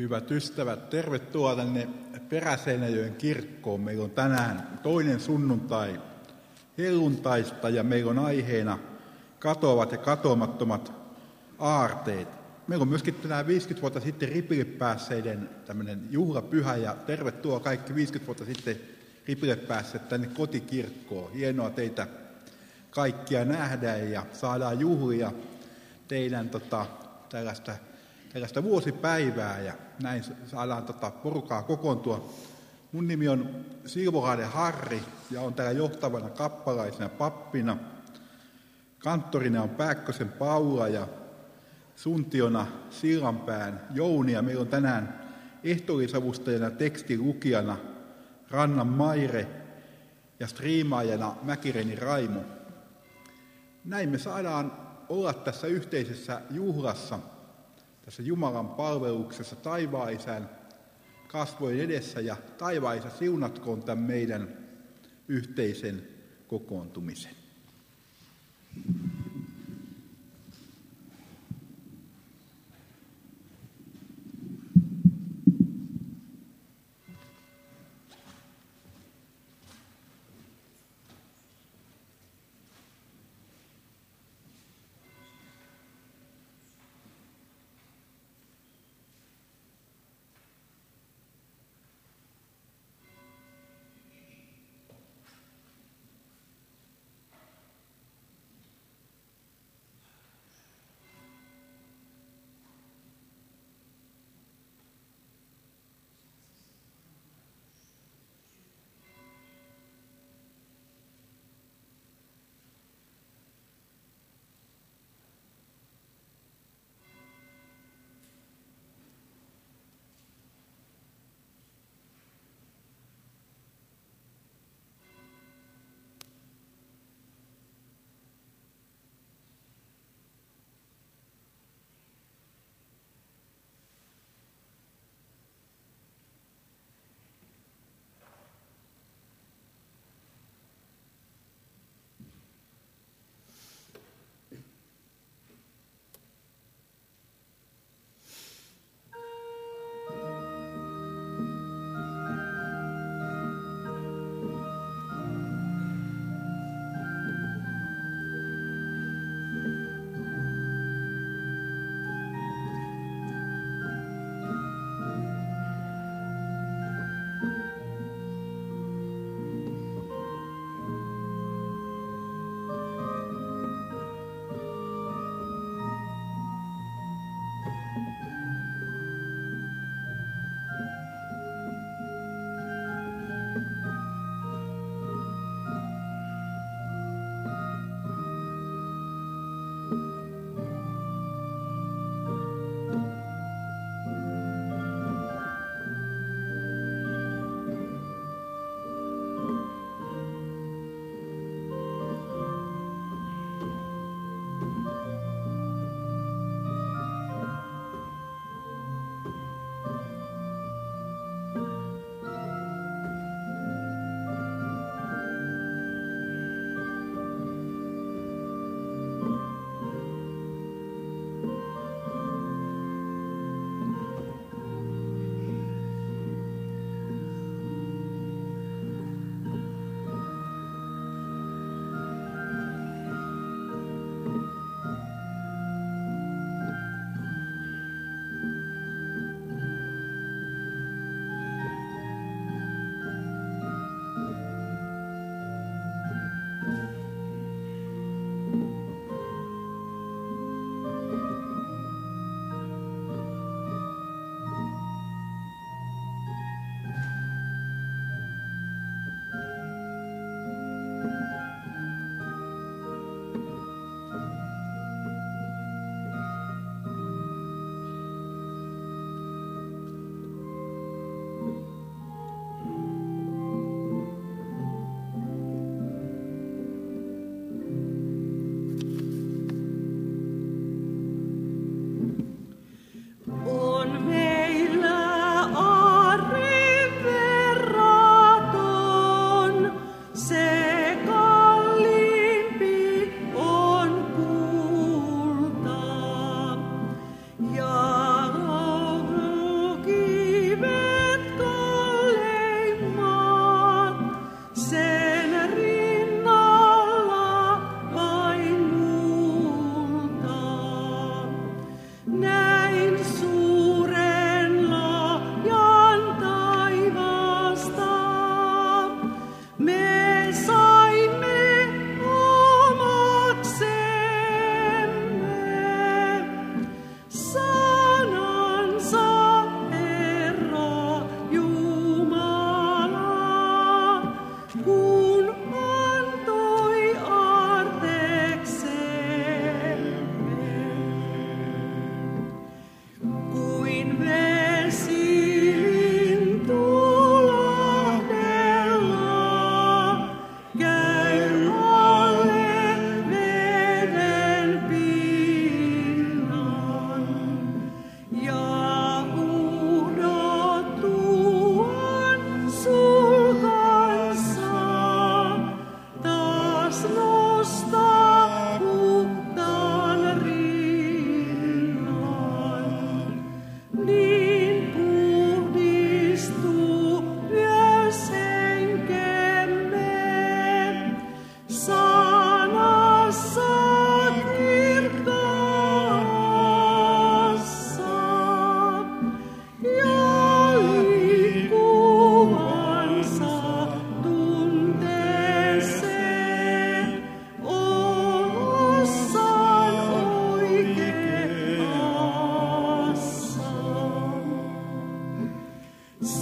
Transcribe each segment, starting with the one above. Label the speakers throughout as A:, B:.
A: Hyvät ystävät, tervetuloa tänne Peräseinäjoen kirkkoon. Meillä on tänään toinen sunnuntai helluntaista ja meillä on aiheena katoavat ja katoamattomat aarteet. Meillä on myöskin tänään 50 vuotta sitten ripille päässeiden tämmöinen juhlapyhä ja tervetuloa kaikki 50 vuotta sitten ripille päässeet tänne kotikirkkoon. Hienoa teitä kaikkia nähdä ja saadaan juhlia teidän tällaista vuosipäivää ja näin saadaan porukaa kokoontua. Mun nimi on Silvolahden Harri ja on täällä johtavana kappalaisena pappina. Kanttorina on Pääkkösen Paula ja suntiona Sillanpään Jouni ja meillä on tänään ehtoollisavustajana tekstilukijana Rannan Maire ja striimaajana Mäkireni Raimo. Näin me saadaan olla tässä yhteisessä juhlassa, tässä Jumalan palveluksessa taivaan Isän kasvojen edessä ja taivaan Isä siunatkoon tämän meidän yhteisen kokoontumisen.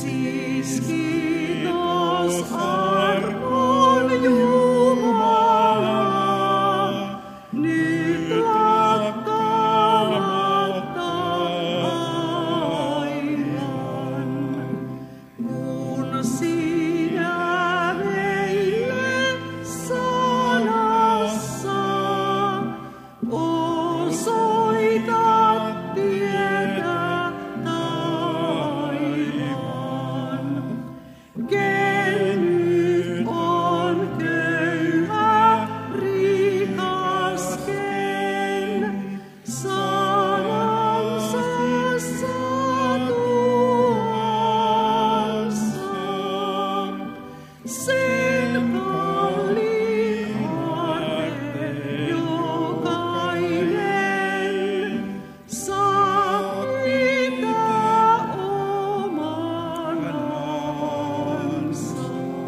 B: siis kiitos armon Jumala, nyt lakkaamatta aivan, kun sinä meille sanassa osoitat tietä taivaan. Ken nyt on köyhä, rikas, ken sanansa satuassa. Sen kalliin arve jokainen saa pitää omanansa.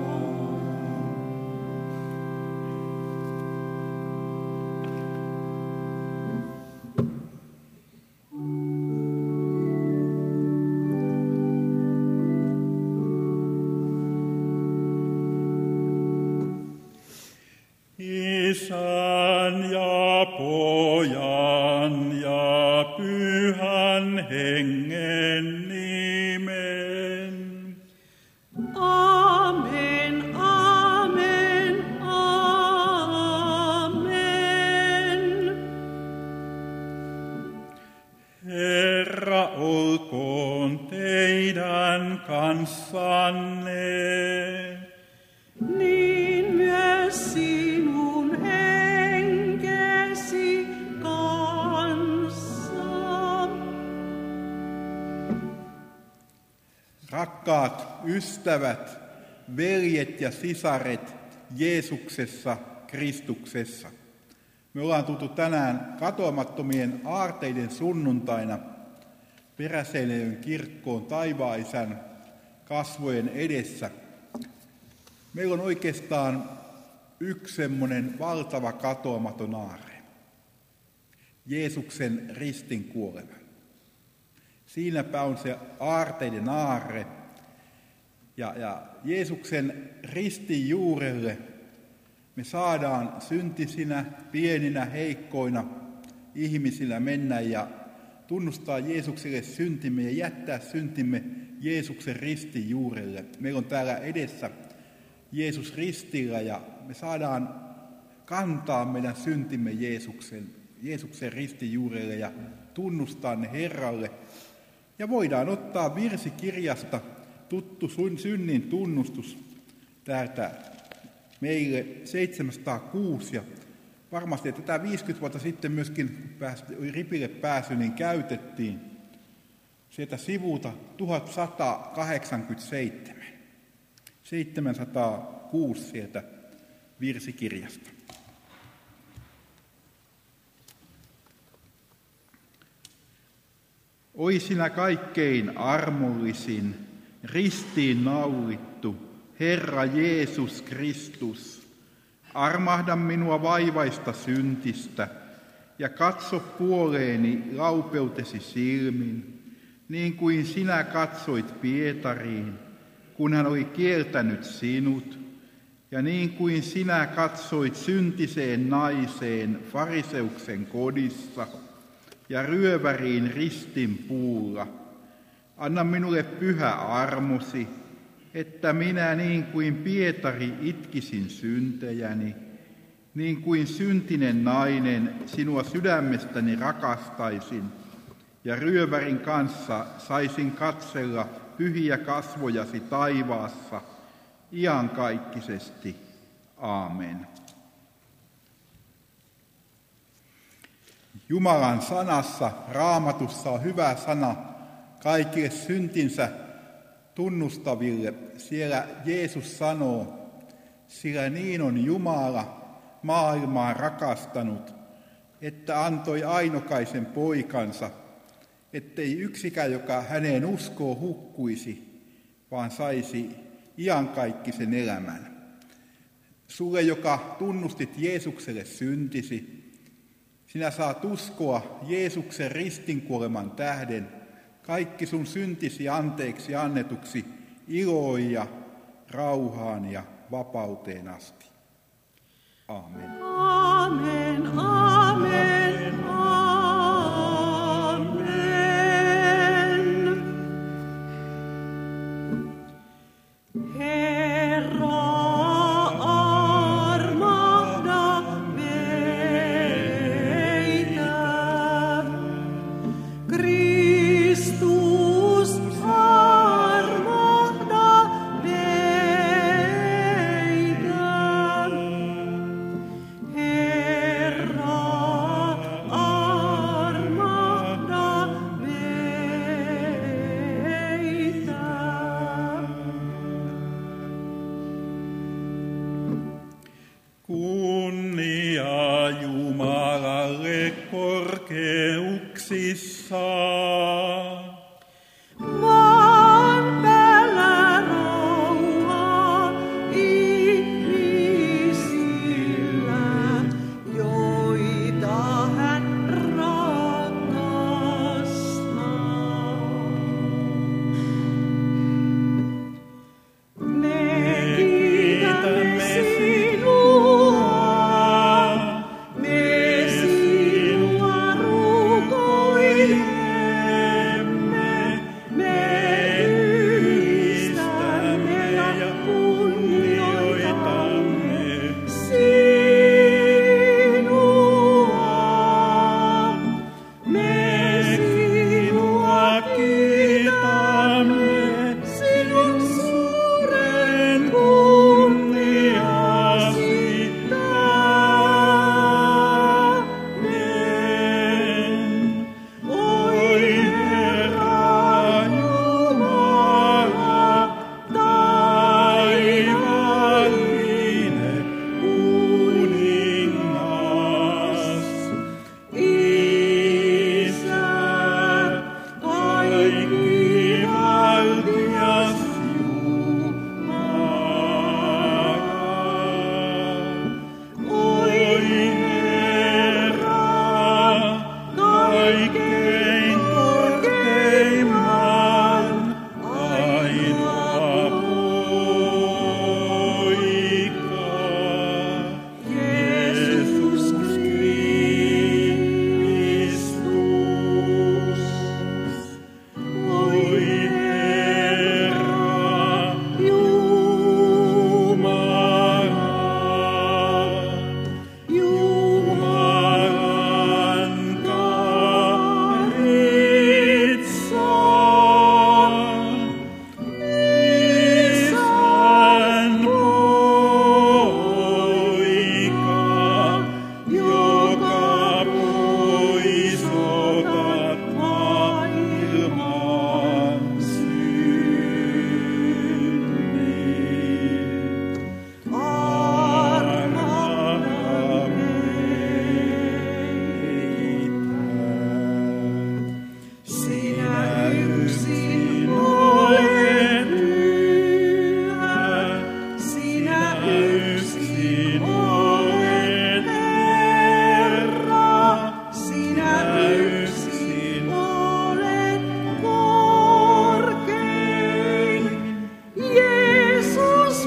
C: Isän ja Pojan ja Pyhän Hengen nimen.
B: Amen, amen, amen.
C: Herra olkoon teidän kanssanne.
B: Niin myös sinun henkesi kanssa.
A: Rakkaat ystävät, veljet ja sisaret Jeesuksessa, Kristuksessa. Me ollaan tultu tänään katoamattomien aarteiden sunnuntaina Peräseinäjoen kirkkoon Taivaan-Isän kasvojen edessä. Meillä on oikeastaan yksi semmoinen valtava katoamaton aarre. Jeesuksen ristin kuolema. Siinäpä on se aarteiden aarre. Ja Jeesuksen ristin juurelle me saadaan syntisinä, pieninä, heikkoina ihmisinä mennä ja tunnustaa Jeesukselle syntimme ja jättää syntimme Jeesuksen ristin juurelle. Meillä on täällä edessä Jeesus ristillä ja me saadaan kantaa meidän syntimme Jeesuksen ristin juurelle ja tunnustaa ne Herralle. Ja voidaan ottaa virsikirjasta tuttu synnin tunnustus täältä meille 706. Ja varmasti tätä 50 vuotta sitten myöskin ripille pääsy, niin käytettiin sieltä sivulta 1187. 706 sieltä virsikirjasta. Oi sinä kaikkein armollisin, ristiin naulittu, Herra Jeesus Kristus, armahda minua vaivaista syntistä ja katso puoleeni laupeutesi silmin, niin kuin sinä katsoit Pietariin, kun hän oli kieltänyt sinut, ja niin kuin sinä katsoit syntiseen naiseen fariseuksen kodissa ja ryöväriin ristin puulla. Anna minulle pyhä armosi, että minä niin kuin Pietari itkisin syntejäni, niin kuin syntinen nainen sinua sydämestäni rakastaisin, ja ryövärin kanssa saisin katsella pyhiä kasvojasi taivaassa iankaikkisesti. Aamen. Jumalan sanassa, Raamatussa on hyvä sana kaikille syntinsä tunnustaville. Siellä Jeesus sanoo, sillä niin on Jumala maailmaa rakastanut, että antoi ainokaisen poikansa, ettei yksikään, joka häneen uskoo, hukkuisi, vaan saisi iankaikkisen elämän. Sulle, joka tunnustit Jeesukselle syntisi, sinä saat uskoa Jeesuksen ristinkuoleman tähden kaikki sun syntisi anteeksi annetuksi iloon ja rauhaan ja vapauteen asti. Aamen.
B: Amen, amen, amen. Herra, armahda meitä. Kristus, armahda meitä. Herra, armahda meitä.
C: Kunnia Jumalalle korkeuksissa.
B: Maan päällä rauha ihmisillä, joita hän rakastaa. Me kiitämme sinua, me sinua rukoilemme, me ylistämme ja kunnioitamme sinua. Me sinua kiitämme sinun suuren kunniasi tähden. Oi Herra Jumala, taivaallinen kuningas, Isä, kaikkivaltias Jumala. Oi Herra, kaikkein korkeimman ainoa poika, Jeesus Kristus. Oi Herra Jumala, Jumalan karitsa, Isän poika, joka poisotat maailman synnit. Armahda meitä. Sinä yksin olet pyhä, sinä yksin olet Herra, sinä yksin olet korkein, Jeesus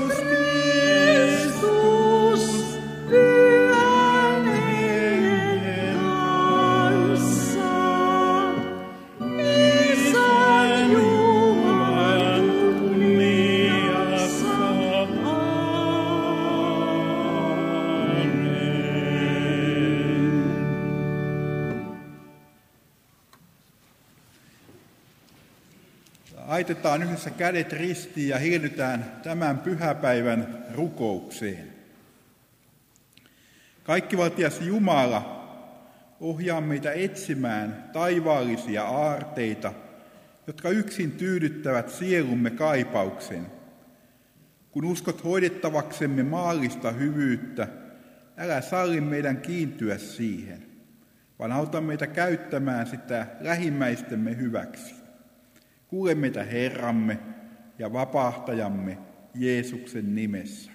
B: Kristus, pyhän hengen kanssa. Isän Jumalan kunniassa.
A: Aitetaan yhdessä kädet ristiin ja hiljennytään tämän pyhäpäivän rukoukseen. Kaikkivaltias Jumala, ohjaa meitä etsimään taivaallisia aarteita, jotka yksin tyydyttävät sielumme kaipauksen. Kun uskot hoidettavaksemme maallista hyvyyttä, älä salli meidän kiintyä siihen, vaan auta meitä käyttämään sitä lähimmäistemme hyväksi. Kuule meitä Herramme ja vapahtajamme Jeesuksen nimessä.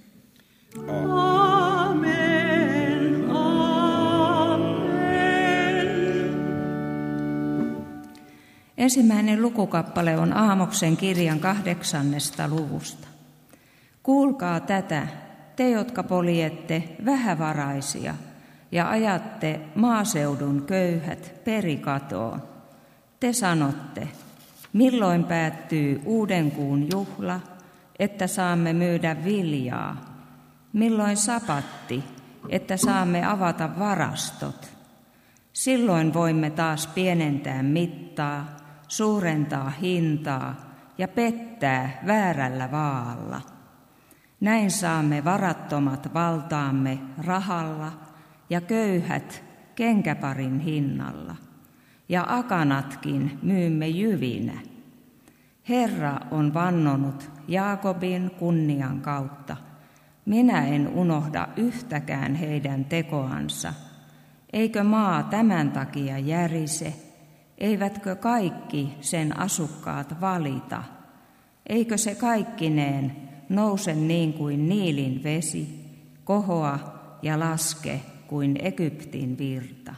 B: Amen, amen.
D: Ensimmäinen lukukappale on Aamoksen kirjan 8. luvusta. Kuulkaa tätä, te jotka poljette vähävaraisia ja ajatte maaseudun köyhät perikatoon. Te sanotte, milloin päättyy uuden kuun juhla, että saamme myydä viljaa? Milloin sapatti, että saamme avata varastot? Silloin voimme taas pienentää mittaa, suurentaa hintaa ja pettää väärällä vaalla. Näin saamme varattomat valtaamme rahalla ja köyhät kenkäparin hinnalla. Ja akanatkin myymme jyvinä. Herra on vannonut Jaakobin kunnian kautta. Minä en unohda yhtäkään heidän tekoansa. Eikö maa tämän takia järise? Eivätkö kaikki sen asukkaat valita? Eikö se kaikkineen nouse niin kuin Niilin vesi, kohoa ja laske kuin Egyptin virta?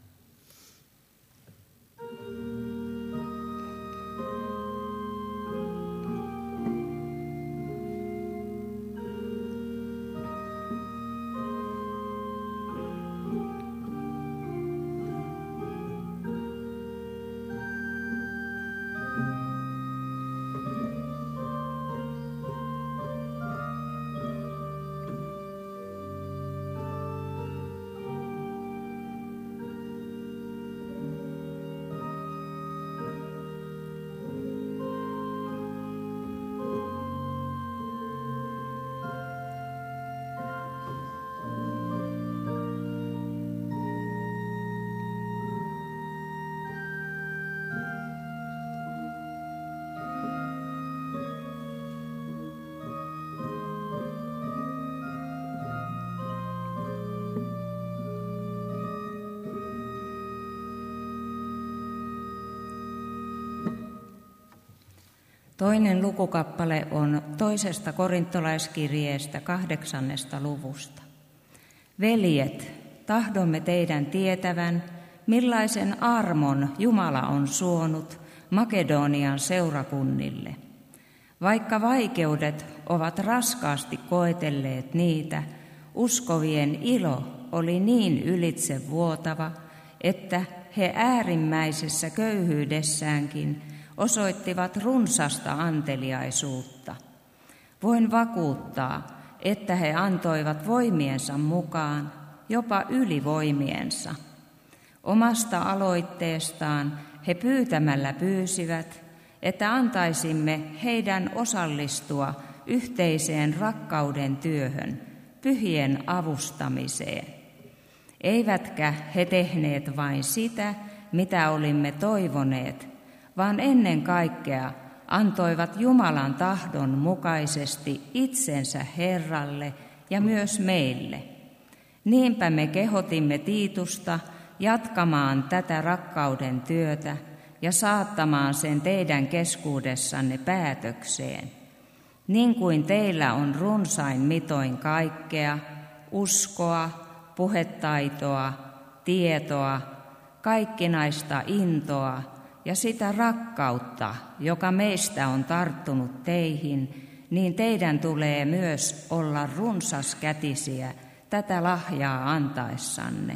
D: Toinen lukukappale on 2. korintolaiskirjeestä 8. luvusta. Veljet, tahdomme teidän tietävän, millaisen armon Jumala on suonut Makedonian seurakunnille. Vaikka vaikeudet ovat raskaasti koetelleet niitä, uskovien ilo oli niin ylitsevuotava, että he äärimmäisessä köyhyydessäänkin osoittivat runsasta anteliaisuutta. Voin vakuuttaa, että he antoivat voimiensa mukaan, jopa yli voimiensa. Omasta aloitteestaan he pyytämällä pyysivät, että antaisimme heidän osallistua yhteiseen rakkauden työhön, pyhien avustamiseen. Eivätkä he tehneet vain sitä, mitä olimme toivoneet, vaan ennen kaikkea antoivat Jumalan tahdon mukaisesti itsensä Herralle ja myös meille. Niinpä me kehotimme Tiitusta jatkamaan tätä rakkauden työtä ja saattamaan sen teidän keskuudessanne päätökseen. Niin kuin teillä on runsain mitoin kaikkea, uskoa, puhetaitoa, tietoa, kaikkinaista intoa ja sitä rakkautta, joka meistä on tarttunut teihin, niin teidän tulee myös olla runsaskätisiä tätä lahjaa antaessanne.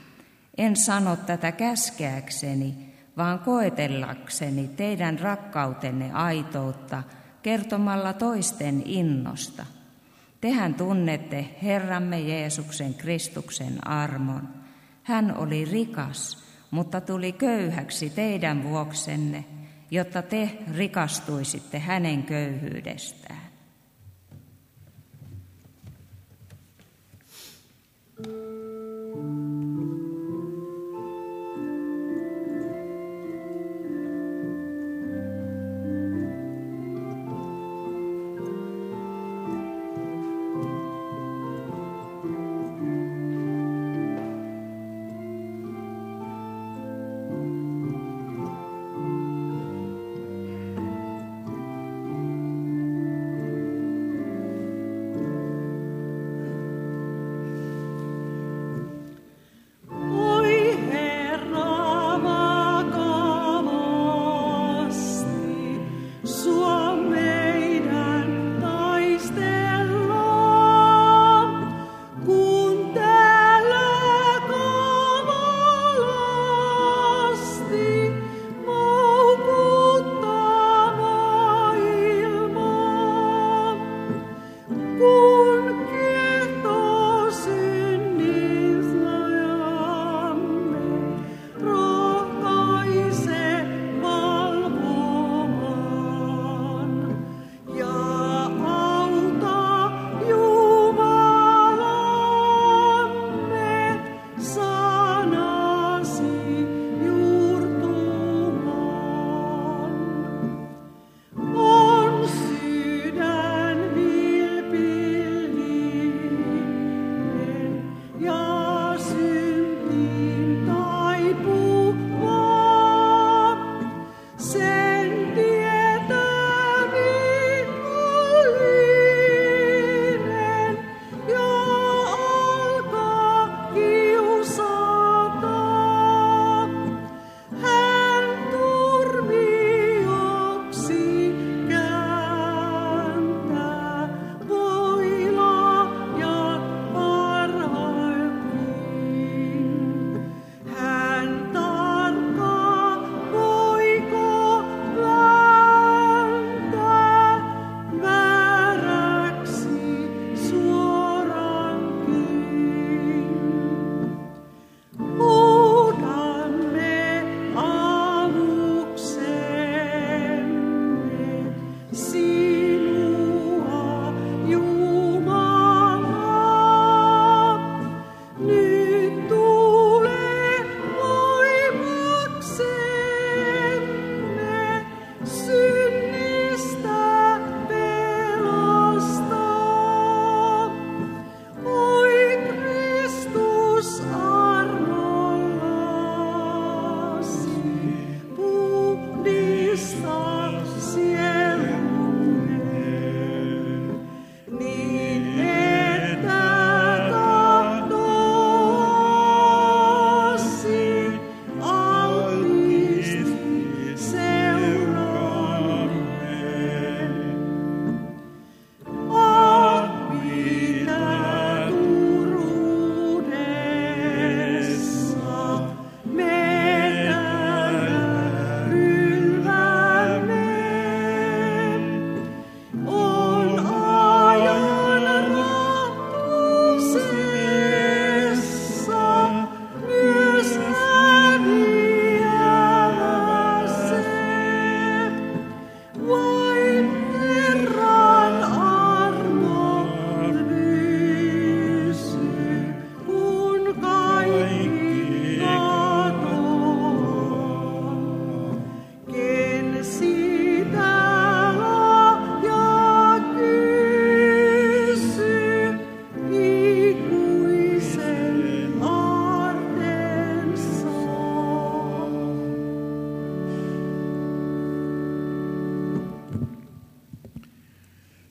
D: En sano tätä käskeäkseni, vaan koetellakseni teidän rakkautenne aitoutta kertomalla toisten innosta. Tehän tunnette Herramme Jeesuksen Kristuksen armon. Hän oli rikas, mutta tuli köyhäksi teidän vuoksenne, jotta te rikastuisitte hänen köyhyydestään.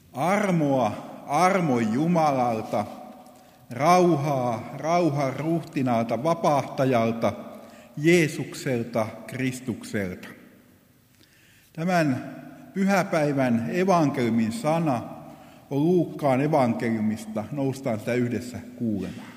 A: armon Jumalalta, rauhaa ruhtinaalta, vapahtajalta, Jeesukselta, Kristukselta. Tämän pyhäpäivän evankeliumin sana on Luukkaan evankeliumista. Noustaan sitä yhdessä kuulemaan.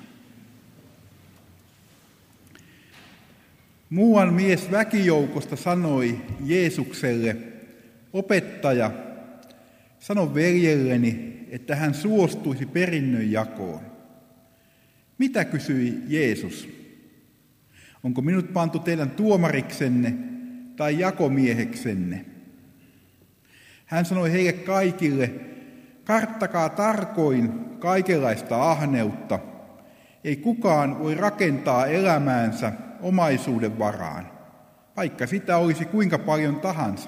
A: Muuan mies väkijoukosta sanoi Jeesukselle, opettaja, sano veljelleni, että hän suostuisi perinnön jakoon. Mitä kysyi Jeesus? Onko minut pantu teidän tuomariksenne tai jakomieheksenne? Hän sanoi heille kaikille, karttakaa tarkoin kaikenlaista ahneutta. Ei kukaan voi rakentaa elämäänsä omaisuuden varaan, vaikka sitä olisi kuinka paljon tahansa.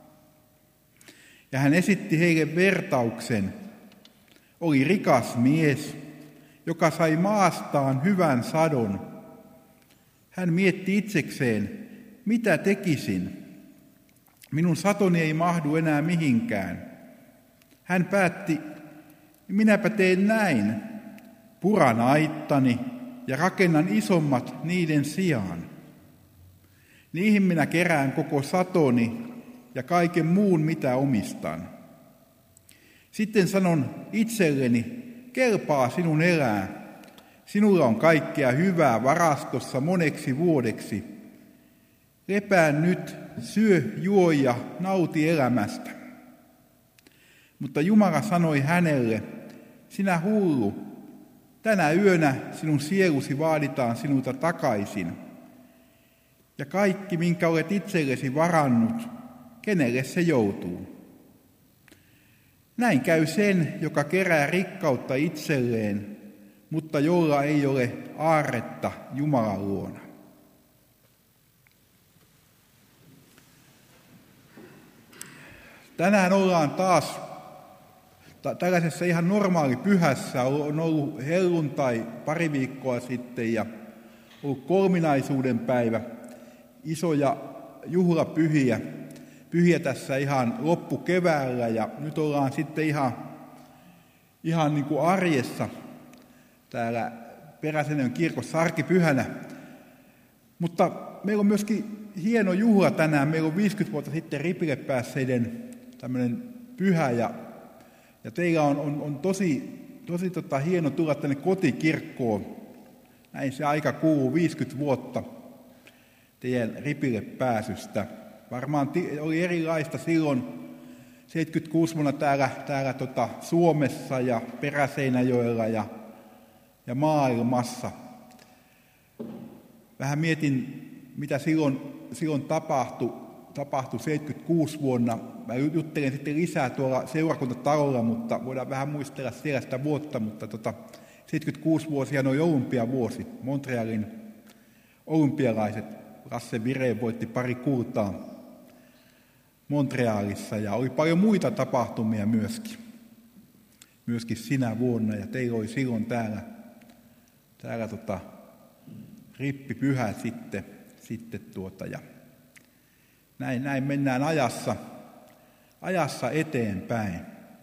A: Ja hän esitti heille vertauksen. Oli rikas mies, joka sai maastaan hyvän sadon. Hän mietti itsekseen, mitä tekisin. Minun satoni ei mahdu enää mihinkään. Hän päätti, minäpä teen näin. Puran aittani ja rakennan isommat niiden sijaan. Niihin minä kerään koko satoni ja kaiken muun, mitä omistan. Sitten sanon itselleni, kelpaa sinun elää. Sinulla on kaikkea hyvää varastossa moneksi vuodeksi. Lepää nyt, syö, juo ja nauti elämästä. Mutta Jumala sanoi hänelle, sinä hullu, tänä yönä sinun sielusi vaaditaan sinulta takaisin. Ja kaikki, minkä olet itsellesi varannut, kenelle se joutuu? Näin käy sen, joka kerää rikkautta itselleen, mutta jolla ei ole aarretta Jumalan luona. Tänään ollaan taas tällaisessa ihan normaali pyhässä. On ollut helluntai pari viikkoa sitten ja ollut kolminaisuuden päivä, isoja juhlapyhiä tässä ihan loppukeväällä ja nyt ollaan sitten ihan niin kuin arjessa täällä Peräseinäjoen kirkossa arkipyhänä. Mutta meillä on myöskin hieno juhla tänään. Meillä on 50 vuotta sitten ripille päässeiden tämmöinen pyhä ja teillä on tosi hieno tulla tänne kotikirkkoon. Näin se aika kuuluu, 50 vuotta teidän ripille pääsystä. Varmaan oli erilaista silloin 76 vuonna täällä Suomessa ja Peräseinäjoella ja maailmassa. Vähän mietin, mitä silloin tapahtui 76 vuonna. Mä juttelen sitten lisää tuolla seurakuntatalolla, mutta voidaan vähän muistella siellä sitä vuotta. Mutta 76 vuosihan oli olympiavuosi. Montrealin olympialaiset. Lasse Vireen voitti pari kultaa Montrealissa ja oli paljon muita tapahtumia myöskin sinä vuonna. Ja teillä oli silloin täällä rippipyhä sitten ja näin mennään ajassa eteenpäin.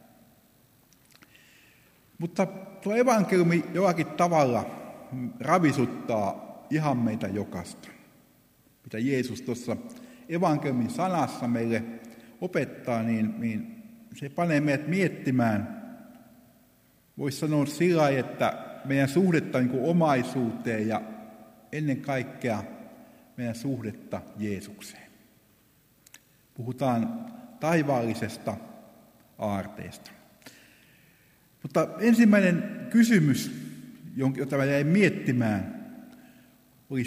A: Mutta tuo evankeliumi jollakin tavalla ravisuttaa ihan meitä jokaista. Mitä Jeesus tuossa evankeliumin sanassa meille opettaa, niin se panee meidät miettimään. Voisi sanoa sillä lailla, että meidän suhdetta niin kuin omaisuuteen ja ennen kaikkea meidän suhdetta Jeesukseen. Puhutaan taivaallisesta aarteesta. Mutta ensimmäinen kysymys, jota mä jäin miettimään, oli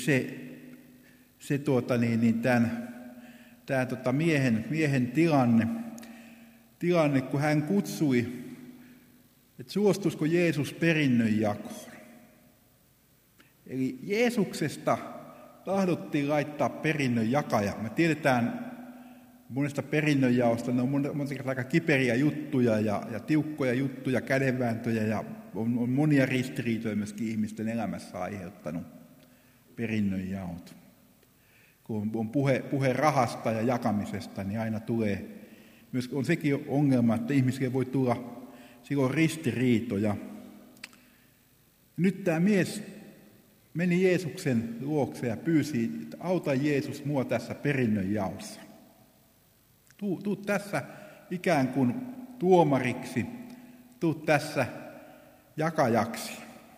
A: tämä miehen tilanne, kun hän kutsui, että suostuisiko Jeesus perinnön jakoon. Eli Jeesuksesta tahdottiin laittaa perinnön jakaja. Me tiedetään monesta perinnönjaosta, ne on monta kertaa aika kiperiä juttuja ja tiukkoja juttuja, kädenvääntöjä ja on monia ristiriitoja myöskin ihmisten elämässä aiheuttanut perinnönjaot. Kun on puhe rahasta ja jakamisesta, niin aina tulee, myös on sekin ongelma, että ihmisille voi tulla silloin ristiriitoja. Nyt tämä mies meni Jeesuksen luokse ja pyysi, että auta Jeesus mua tässä perinnönjaossa. Tuu tässä ikään kuin tuomariksi, tuu tässä jakajaksi.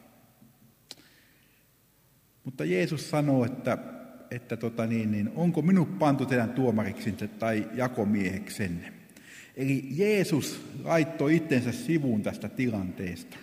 A: Mutta Jeesus sanoo, että onko minut pantu teidän tuomariksi tai jakomieheksenne. Eli Jeesus laittoi itsensä sivuun tästä tilanteesta.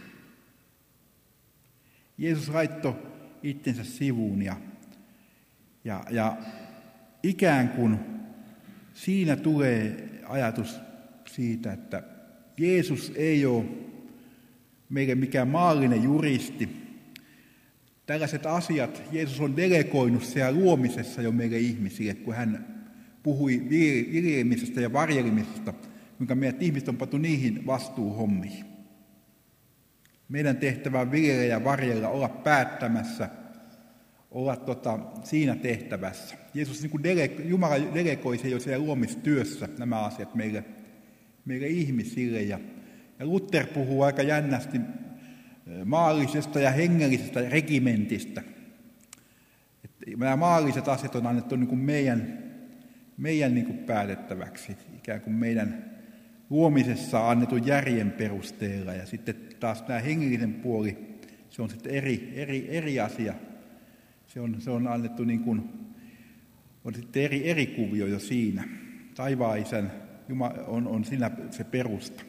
A: Jeesus laittoi itsensä sivuun ja ikään kuin siinä tulee ajatus siitä, että Jeesus ei ole meille mikään maallinen juristi. Tällaiset asiat Jeesus on delegoinut siellä luomisessa jo meille ihmisille, kun hän puhui viljelemisestä ja varjelemisesta, jonka meidät ihmiset on pantu niihin vastuuhommiin. Meidän tehtävä on viljellä ja varjella, olla päättämässä, olla siinä tehtävässä. Jeesus, Jumala delegoi se jo siellä luomistyössä nämä asiat meille ihmisille. Ja Luther puhuu aika jännästi maallisesta ja hengellisestä regimentistä. Nämä maalliset asiat on annettu meidän päätettäväksi, ikään kuin meidän luomisessa annetun järjen perusteella. Ja sitten taas tämä hengellinen puoli, se on sitten eri asia. Se on annettu on sitten eri kuvio jo siinä. Taivaan Isän on siinä se perusta.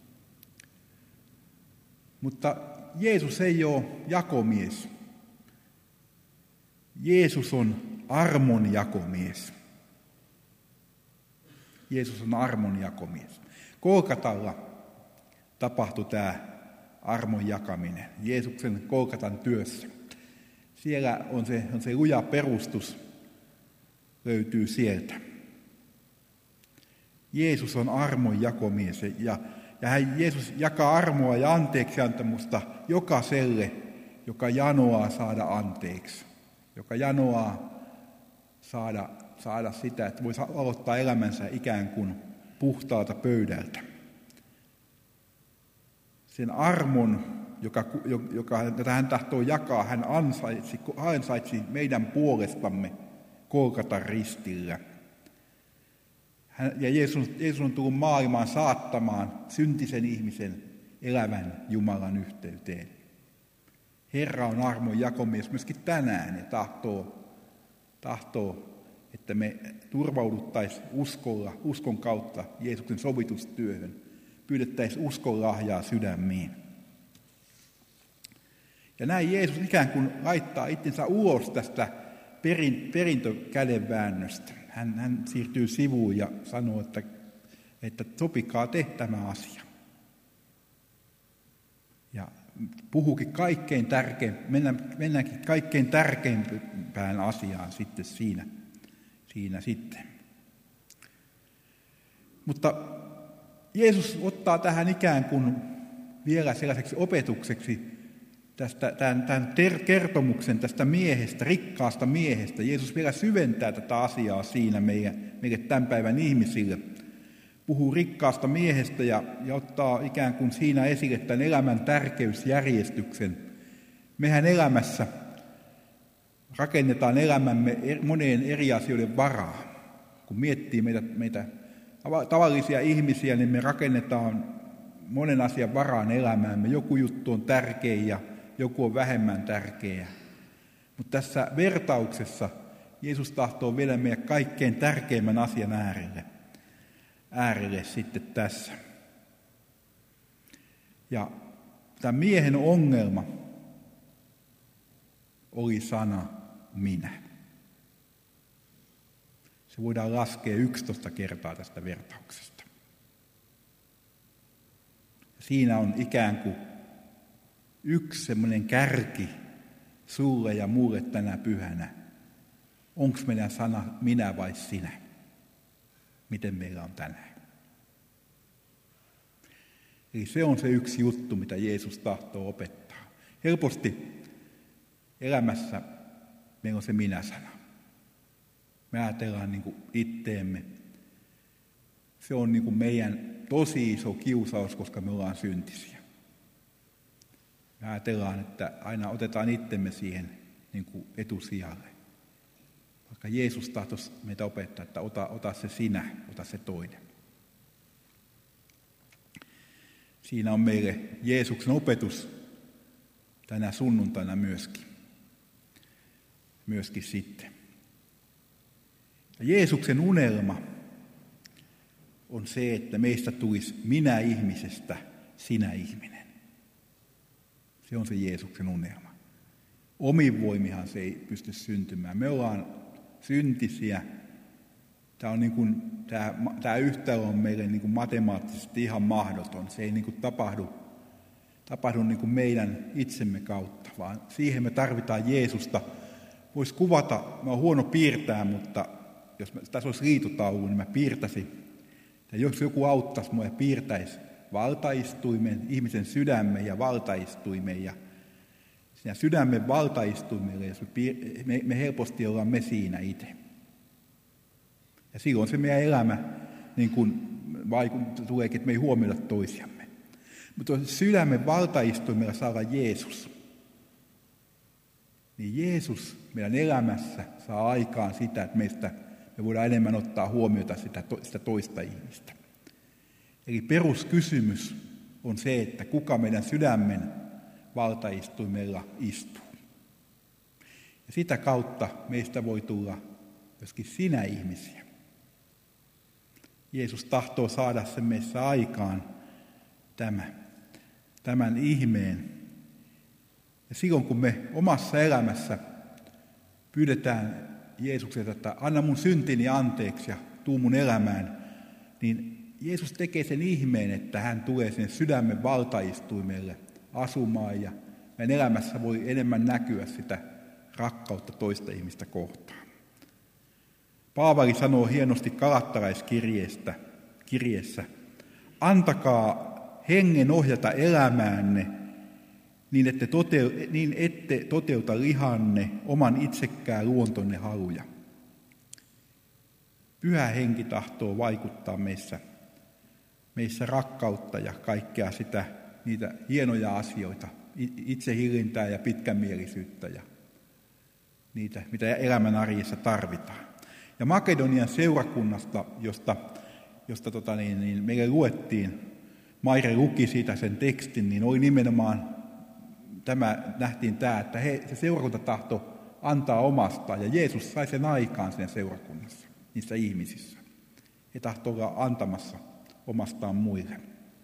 A: Mutta Jeesus ei ole jakomies. Jeesus on armon jakomies. Jeesus on armon jakomies. Golgatalla tapahtui tämä armon jakaminen. Jeesuksen Golgatan työssä. Siellä on se luja perustus, löytyy sieltä. Jeesus on armon jakomies ja Jeesus jakaa armoa ja anteeksiantamusta jokaiselle, joka janoaa saada anteeksi. Joka janoaa saada sitä, että voisi aloittaa elämänsä ikään kuin puhtaalta pöydältä. Sen armon, jota hän tahtoo jakaa, hän ansaitsi meidän puolestamme Golgatan ristillä. Ja Jeesus on tullut maailmaan saattamaan syntisen ihmisen elävän Jumalan yhteyteen. Herra on armon jakomies myöskin tänään ja tahtoo, että me turvauduttaisiin uskon kautta Jeesuksen sovitustyöhön. Pyydettäisiin uskon lahjaa sydämiin. Ja näin Jeesus ikään kuin laittaa itsensä ulos tästä perintökädenväännöstä. Hän siirtyy sivuun ja sanoo, että sopikaa te tämä asia. Ja puhuukin mennäänkin kaikkein tärkeimpään asiaan sitten siinä sitten. Mutta Jeesus ottaa tähän ikään kuin vielä sellaiseksi opetukseksi tämän kertomuksen tästä miehestä, rikkaasta miehestä. Jeesus vielä syventää tätä asiaa siinä meille tämän päivän ihmisille. Puhuu rikkaasta miehestä ja ottaa ikään kuin siinä esille tämän elämän tärkeysjärjestyksen. Mehän elämässä rakennetaan elämämme moneen eri asioiden varaa. Kun miettii meitä tavallisia ihmisiä, niin me rakennetaan monen asian varaan elämäämme. Joku juttu on tärkeä ja joku on vähemmän tärkeä. Mutta tässä vertauksessa Jeesus tahtoo viedä meidän kaikkein tärkeimmän asian äärelle sitten tässä. Ja tämän miehen ongelma oli sana minä. Se voidaan laskea 11 kertaa tästä vertauksesta. Siinä on ikään kuin yksi semmoinen kärki sulle ja mulle tänä pyhänä. Onko meidän sana minä vai sinä? Miten meillä on tänään? Eli se on se yksi juttu, mitä Jeesus tahtoo opettaa. Helposti elämässä meillä on se minä-sana. Me ajatellaan niin kuin itteemme. Se on niin kuin meidän tosi iso kiusaus, koska me ollaan syntisiä. Me ajatellaan, että aina otetaan itsemme siihen niin kuin etusijalle. Vaikka Jeesus tahtoisi meitä opettaa, että ota se sinä, ota se toinen. Siinä on meille Jeesuksen opetus tänä sunnuntaina myöskin sitten. Ja Jeesuksen unelma on se, että meistä tulisi minä ihmisestä sinä ihminen. Se on se Jeesuksen unelma. Omin voimihan se ei pysty syntymään. Me ollaan syntisiä. Tämä yhtälö on meille niin kuin matemaattisesti ihan mahdoton. Se ei niin kuin tapahdu niin kuin meidän itsemme kautta, vaan siihen me tarvitaan Jeesusta. Voisi kuvata, mä oon huono piirtää, mutta jos tässä olisi liitutaulu, niin mä piirtäisin. Ja jos joku auttaisi mua ja piirtäisi valtaistuimen, ihmisen sydämen ja valtaistuimen. Ja siinä sydämen valtaistuimelle, jos me helposti ollaan me siinä itse. Ja silloin se meidän elämä niin kuin tuleekin, että me ei huomioida toisiamme. Mutta jos sydämen valtaistuimella saa olla Jeesus, niin Jeesus meidän elämässä saa aikaan sitä, että me voidaan enemmän ottaa huomiota sitä toista ihmistä. Eli peruskysymys on se, että kuka meidän sydämen valtaistuimella istuu. Ja sitä kautta meistä voi tulla myöskin sinä ihmisiä. Jeesus tahtoo saada sen meissä aikaan tämän ihmeen. Ja silloin kun me omassa elämässä pyydetään Jeesukselta, että anna mun syntini anteeksi ja tuu mun elämään, niin Jeesus tekee sen ihmeen, että hän tulee sen sydämen valtaistuimelle asumaan ja meidän elämässä voi enemmän näkyä sitä rakkautta toista ihmistä kohtaan. Paavali sanoo hienosti Galattalaiskirjeessä, antakaa hengen ohjata elämäänne, niin ette toteuta lihanne oman itsekkään luontonne haluja. Pyhä henki tahtoo vaikuttaa meissä rakkautta ja kaikkea niitä hienoja asioita, itsehillintää ja pitkämielisyyttä ja niitä, mitä elämän arjessa tarvitaan. Ja Makedonian seurakunnasta, josta meille luettiin, Maire luki siitä sen tekstin, niin oli nimenomaan nähtiin että se seurakunta tahto antaa omastaan, ja Jeesus sai sen aikaan sen seurakunnassa, niissä ihmisissä. He tahtoi olla antamassa omastaan muille.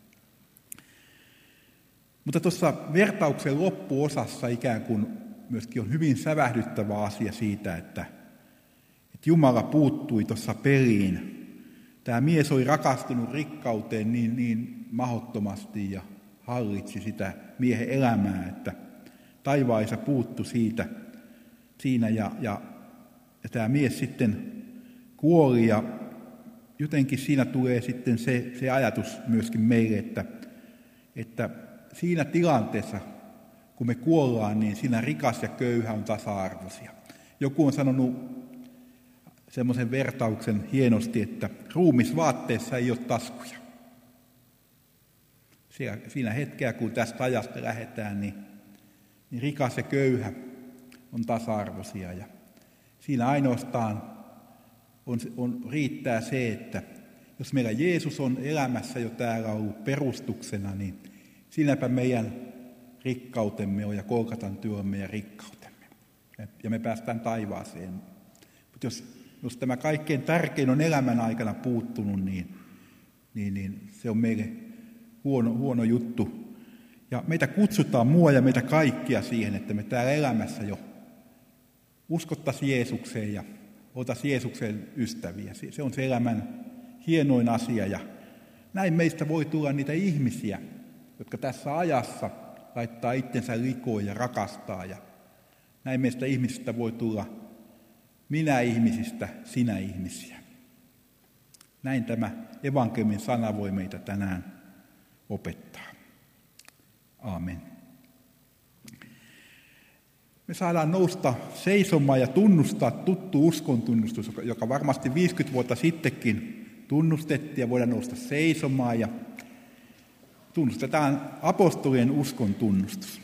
A: Mutta tuossa vertauksen loppuosassa ikään kuin myöskin on hyvin sävähdyttävä asia siitä, että Jumala puuttui tuossa peliin. Tämä mies oli rakastunut rikkauteen niin mahdottomasti ja hallitsi sitä miehen elämää, että taivaisa puuttui siinä ja tämä mies sitten kuoli ja jotenkin siinä tulee sitten se ajatus myöskin meille, että siinä tilanteessa, kun me kuollaan, niin siinä rikas ja köyhä on tasa-arvoisia. Joku on sanonut semmoisen vertauksen hienosti, että ruumisvaatteessa ei ole taskuja. Siinä hetkeä, kun tästä ajasta lähdetään, niin rikas ja köyhä on tasa-arvoisia. Ja siinä ainoastaan riittää se, että jos meillä Jeesus on elämässä jo täällä ollut perustuksena, niin siinäpä meidän rikkautemme on ja Golgatan työ on meidän rikkautemme. Ja me päästään taivaaseen. Mutta jos tämä kaikkein tärkein on elämän aikana puuttunut, niin se on meille huono juttu. Ja meitä kutsutaan mua ja meitä kaikkia siihen, että me täällä elämässä jo uskottaisiin Jeesukseen ja oltaisiin Jeesuksen ystäviä. Se on se elämän hienoin asia. Ja näin meistä voi tulla niitä ihmisiä, jotka tässä ajassa laittaa itsensä likoon ja rakastaa. Ja näin meistä ihmisistä voi tulla minä ihmisistä, sinä ihmisiä. Näin tämä evankeliumin sana voi meitä tänään opettaa. Aamen. Me saadaan nousta seisomaan ja tunnustaa tuttu uskontunnustus, joka varmasti 50 vuotta sittenkin tunnustettiin ja voidaan nousta seisomaan ja tunnustetaan apostolien uskon tunnustus.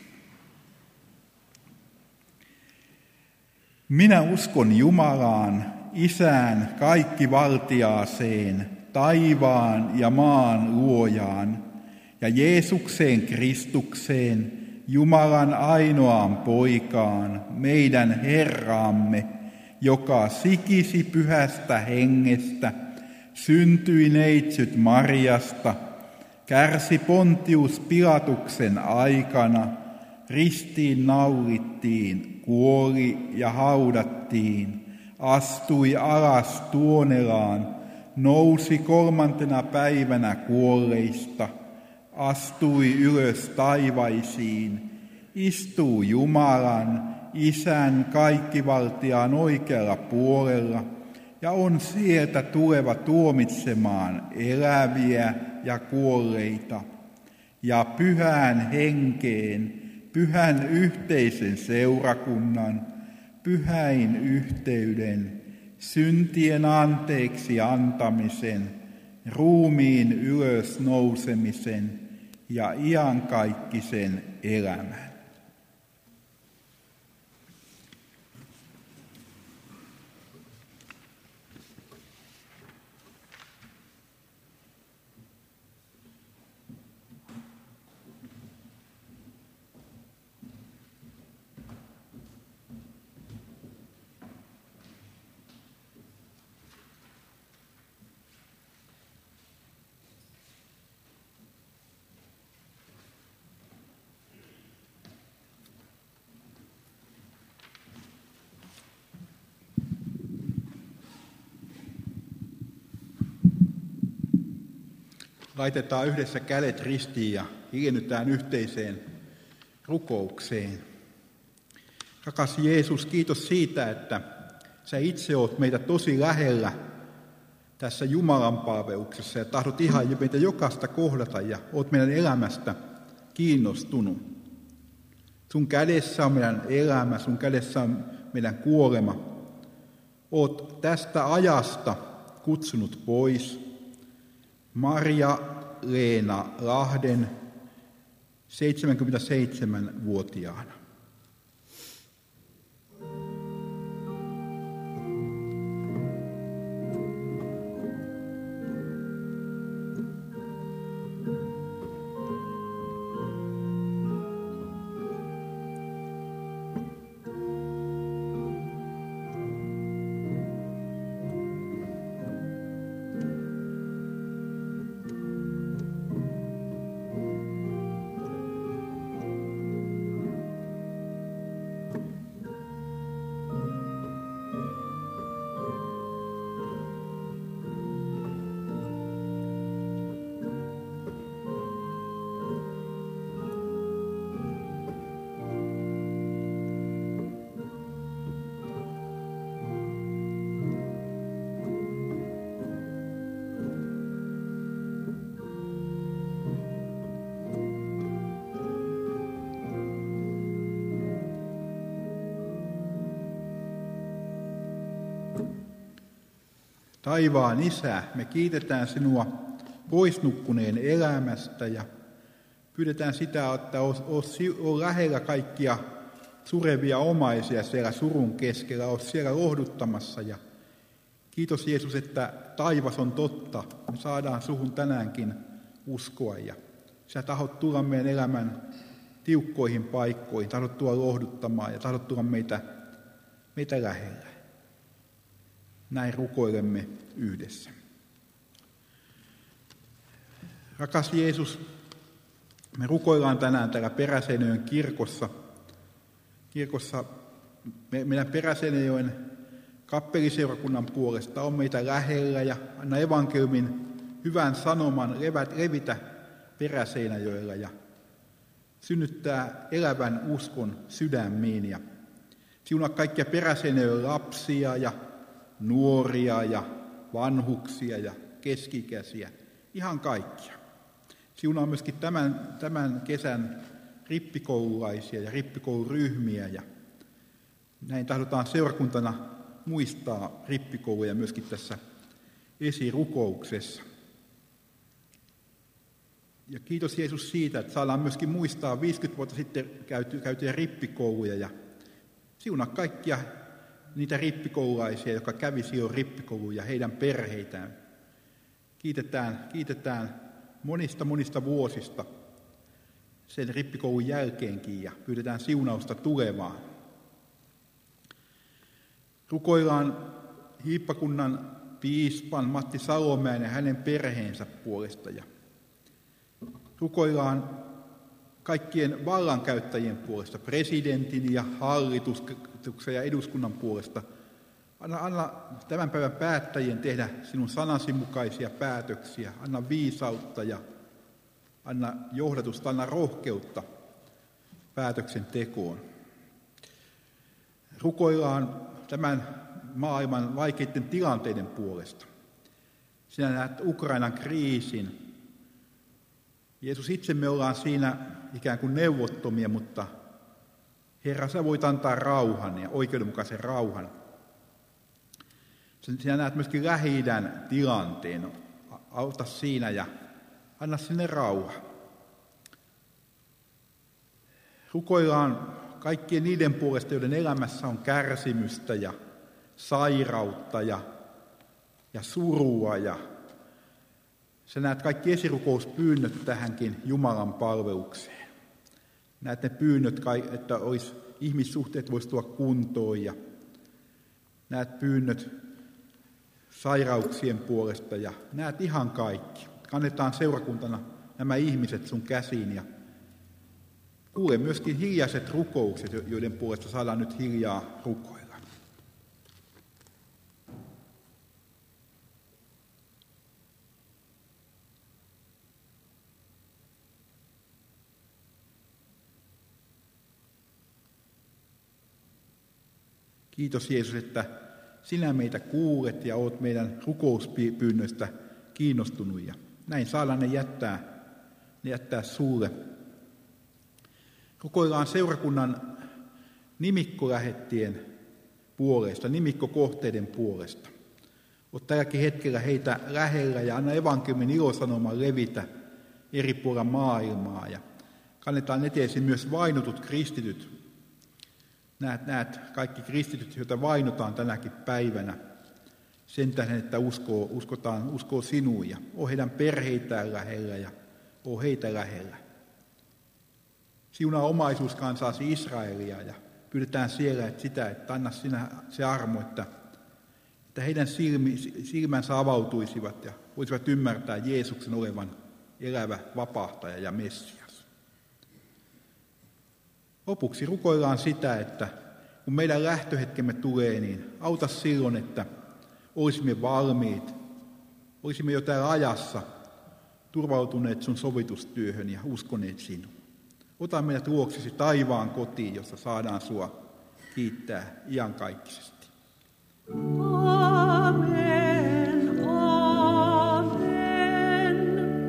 A: Minä uskon Jumalaan, Isään kaikkivaltiaaseen, taivaan ja maan luojaan, ja Jeesukseen Kristukseen, Jumalan ainoaan poikaan, meidän Herraamme, joka sikisi pyhästä hengestä, syntyi neitsyt Mariasta, kärsi Pontius Pilatuksen aikana, ristiin naulittiin, kuoli ja haudattiin, astui alas tuonelaan, nousi 3. päivänä kuolleista, astui ylös taivaisiin, istuu Jumalan, Isän kaikkivaltiaan oikealla puolella ja on sieltä tuleva tuomitsemaan eläviä ja kuolleita ja pyhään henkeen, pyhän yhteisen seurakunnan, pyhäin yhteyden, syntien anteeksi antamisen, ruumiin ylös nousemisen ja iankaikkisen elämän. Laitetaan yhdessä kädet ristiin ja hiljennytään yhteiseen rukoukseen. Rakas Jeesus, kiitos siitä, että sä itse oot meitä tosi lähellä tässä Jumalan palveluksessa ja tahdot ihan meitä jokaista kohdata ja oot meidän elämästä kiinnostunut. Sun kädessä on meidän elämä, sun kädessä on meidän kuolema. Oot tästä ajasta kutsunut pois Maria-Leena Lahden 77-vuotiaana. Taivaan Isä, me kiitetään sinua poisnukkuneen elämästä ja pyydetään sitä, että on lähellä kaikkia surevia omaisia siellä surun keskellä, olet siellä lohduttamassa. Ja kiitos Jeesus, että taivas on totta. Me saadaan suhun tänäänkin uskoa ja sä tahdot tulla meidän elämän tiukkoihin paikkoihin, tahdot tulla lohduttamaan ja tahdot tulla meitä lähellä. Näin rukoilemme yhdessä. Rakas Jeesus, me rukoillaan tänään täällä Peräseinäjoen kirkossa meidän Peräseinäjoen kappeliseurakunnan puolesta on meitä lähellä ja anna evankeliumin hyvän sanoman levitä Peräseinäjoella ja synnyttää elävän uskon sydämiin ja siunaa kaikkia Peräseinäjoen lapsia ja nuoria ja vanhuksia ja keski-ikäisiä, ihan kaikkia. Siunaa myöskin tämän kesän rippikoululaisia ja rippikouluryhmiä ja näin tahdotaan seurakuntana muistaa rippikouluja myöskin tässä esirukouksessa. Ja kiitos Jeesus siitä, että saadaan myöskin muistaa 50 vuotta sitten käytyjä rippikouluja ja siunaa kaikkia niitä rippikoululaisia, jotka kävi silloin rippikouluun ja heidän perheitään. Kiitetään monista vuosista sen rippikoulun jälkeenkin ja pyydetään siunausta tulevaan. Rukoillaan hiippakunnan piispan Matti Salomäen ja hänen perheensä puolesta ja rukoillaan kaikkien vallankäyttäjien puolesta, presidentin ja hallituksen ja eduskunnan puolesta. Anna tämän päivän päättäjien tehdä sinun sanasi mukaisia päätöksiä. Anna viisautta ja anna johdatusta, anna rohkeutta päätöksentekoon. Rukoillaan tämän maailman vaikeiden tilanteiden puolesta. Sinä näet Ukrainan kriisin. Jeesus, itse me ollaan siinä ikään kuin neuvottomia, mutta Herra, sä voit antaa rauhan ja oikeudenmukaisen rauhan. Sinä näet myöskin Lähi-idän tilanteen. Auta siinä ja anna sinne rauha. Rukoillaan kaikkien niiden puolesta, joiden elämässä on kärsimystä ja sairautta ja surua. Ja sä näet kaikki esirukouspyynnöt tähänkin Jumalan palvelukseen. Näet ne pyynnöt, että ihmissuhteet voisi tulla kuntoon ja näet pyynnöt sairauksien puolesta ja näet ihan kaikki. Kannetaan seurakuntana nämä ihmiset sun käsiin ja kuule myöskin hiljaiset rukoukset, joiden puolesta saadaan nyt hiljaa rukoilla. Kiitos Jeesus, että sinä meitä kuulet ja olet meidän rukouspyynnöistä kiinnostunut ja näin saadaan ne jättää sulle. Rukoillaan seurakunnan nimikkolähettien puolesta, nimikkokohteiden puolesta. Olet tälläkin hetkellä heitä lähellä ja anna evankeliumin ilosanoman levitä eri puolilla maailmaa ja kannetaan eteesi myös vainotut kristityt. Näet kaikki kristityt, joita vainotaan tänäkin päivänä sen tähden, että uskoo sinuun ja ole heidän perheitään lähellä ja ole heitä lähellä. Siunaa omaisuuskansaasi Israelia ja pyydetään siellä että anna sinä se armo, että heidän silmänsä avautuisivat ja voisivat ymmärtää Jeesuksen olevan elävä vapahtaja ja Messias. Lopuksi rukoillaan sitä, että kun meidän lähtöhetkemme tulee, niin auta silloin, että olisimme valmiit, olisimme jo täällä ajassa turvautuneet sun sovitustyöhön ja uskoneet sinuun. Ota meidät luoksesi taivaan kotiin, jossa saadaan sua kiittää iankaikkisesti.
B: Amen, amen.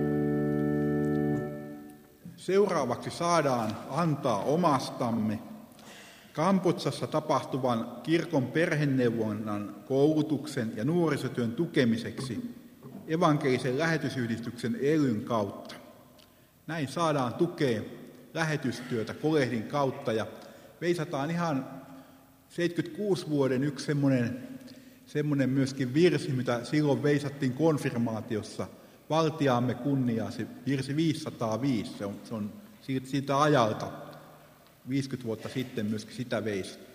A: Seuraavaksi saadaan antaa omastamme Kambodsassa tapahtuvan kirkon perheneuvonnan koulutuksen ja nuorisotyön tukemiseksi evankelisen lähetysyhdistyksen ELYn kautta. Näin saadaan tukea lähetystyötä Kolehdin kautta ja veisataan ihan 76 vuoden yksi semmoinen myöskin virsi, mitä silloin veisattiin konfirmaatiossa valtiaamme kunniaasi, virsi 505, se on siitä ajalta 50 vuotta sitten myöskin sitä veisattiin.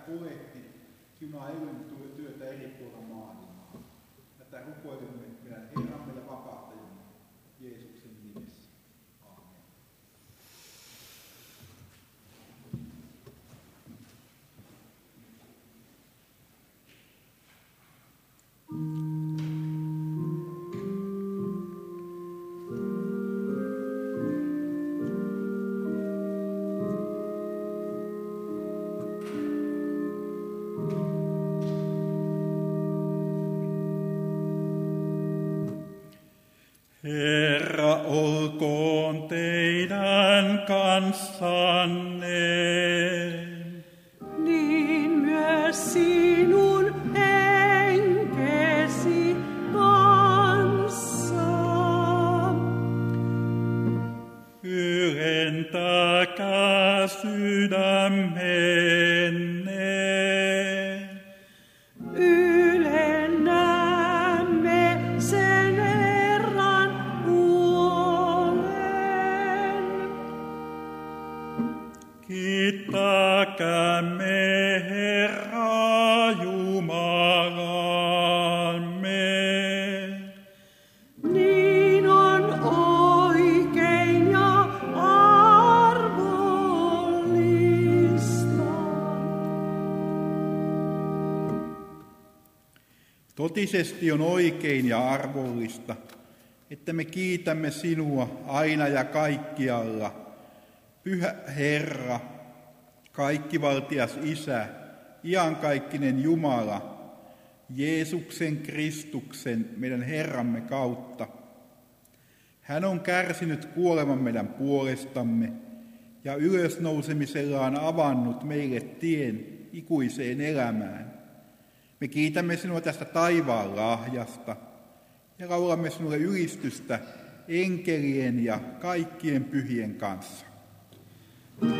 A: kolehti sinua elämäntyötä eri puolilla maailmaa. Tätä rukoilemme meidän Herramme ja vapahtajamme Jeesuksen nimessä. Aamen.
C: Herra olkoon teidän kanssanne.
B: Niin myös sinun henkesi kanssa.
C: Ylentäkää sydämenne.
B: Ylennämme sen Herran puolen.
C: Kiittäkäämme Herraa Jumalamme.
B: Niin on oikein ja arvollista.
A: Totisesti on oikein ja arvollista, että me kiitämme sinua aina ja kaikkialla, Pyhä Herra, kaikkivaltias Isä, iankaikkinen Jumala, Jeesuksen Kristuksen, meidän Herramme kautta. Hän on kärsinyt kuoleman meidän puolestamme ja ylösnousemisellaan avannut meille tien ikuiseen elämään. Me kiitämme sinua tästä taivaan lahjasta ja laulamme sinulle ylistystä enkelien ja kaikkien pyhien kanssa.
B: Pyhä,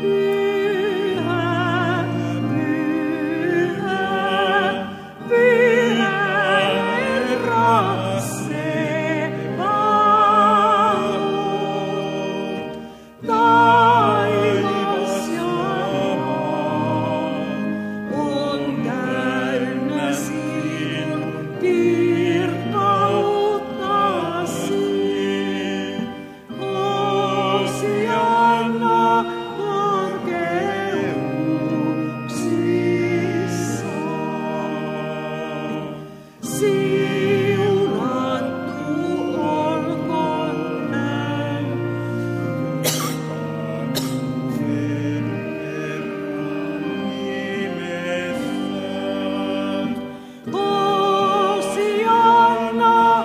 B: pyhä, pyhä Herra Sebaot. Taivas ja maa on täynnä sinun kirkkauttasi. Hosianna korkeuksissa. Siunattu olkoon hän. Hosianna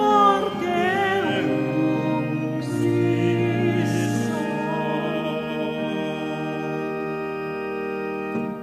B: korkeuksissa.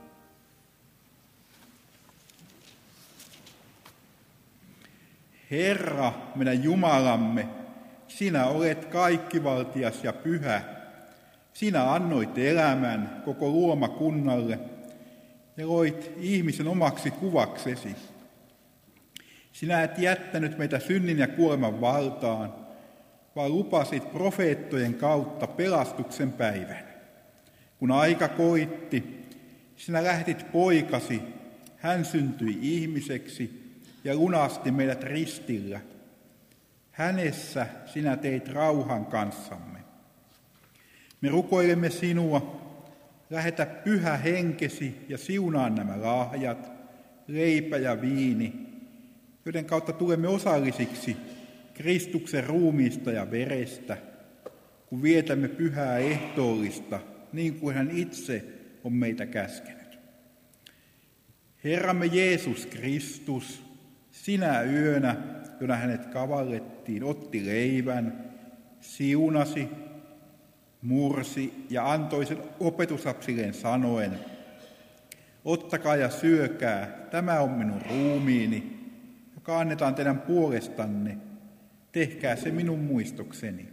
A: Herra, meidän Jumalamme, sinä olet kaikkivaltias ja pyhä. Sinä annoit elämän koko luomakunnalle ja loit ihmisen omaksi kuvaksesi. Sinä et jättänyt meitä synnin ja kuoleman valtaan, vaan lupasit profeettojen kautta pelastuksen päivän. Kun aika koitti, sinä lähetit poikasi, hän syntyi ihmiseksi ja lunasti meidät ristillä. Hänessä sinä teit rauhan kanssamme. Me rukoilemme sinua, lähetä pyhä henkesi ja siunaa nämä lahjat, leipä ja viini, joiden kautta tulemme osallisiksi Kristuksen ruumiista ja verestä, kun vietämme pyhää ehtoollista, niin kuin hän itse on meitä käskenyt. Herramme Jeesus Kristus, sinä yönä, jona hänet kavallettiin, otti leivän, siunasi, mursi ja antoi sen opetuslapsilleen sanoen, ottakaa ja syökää, tämä on minun ruumiini, joka annetaan teidän puolestanne, tehkää se minun muistokseni.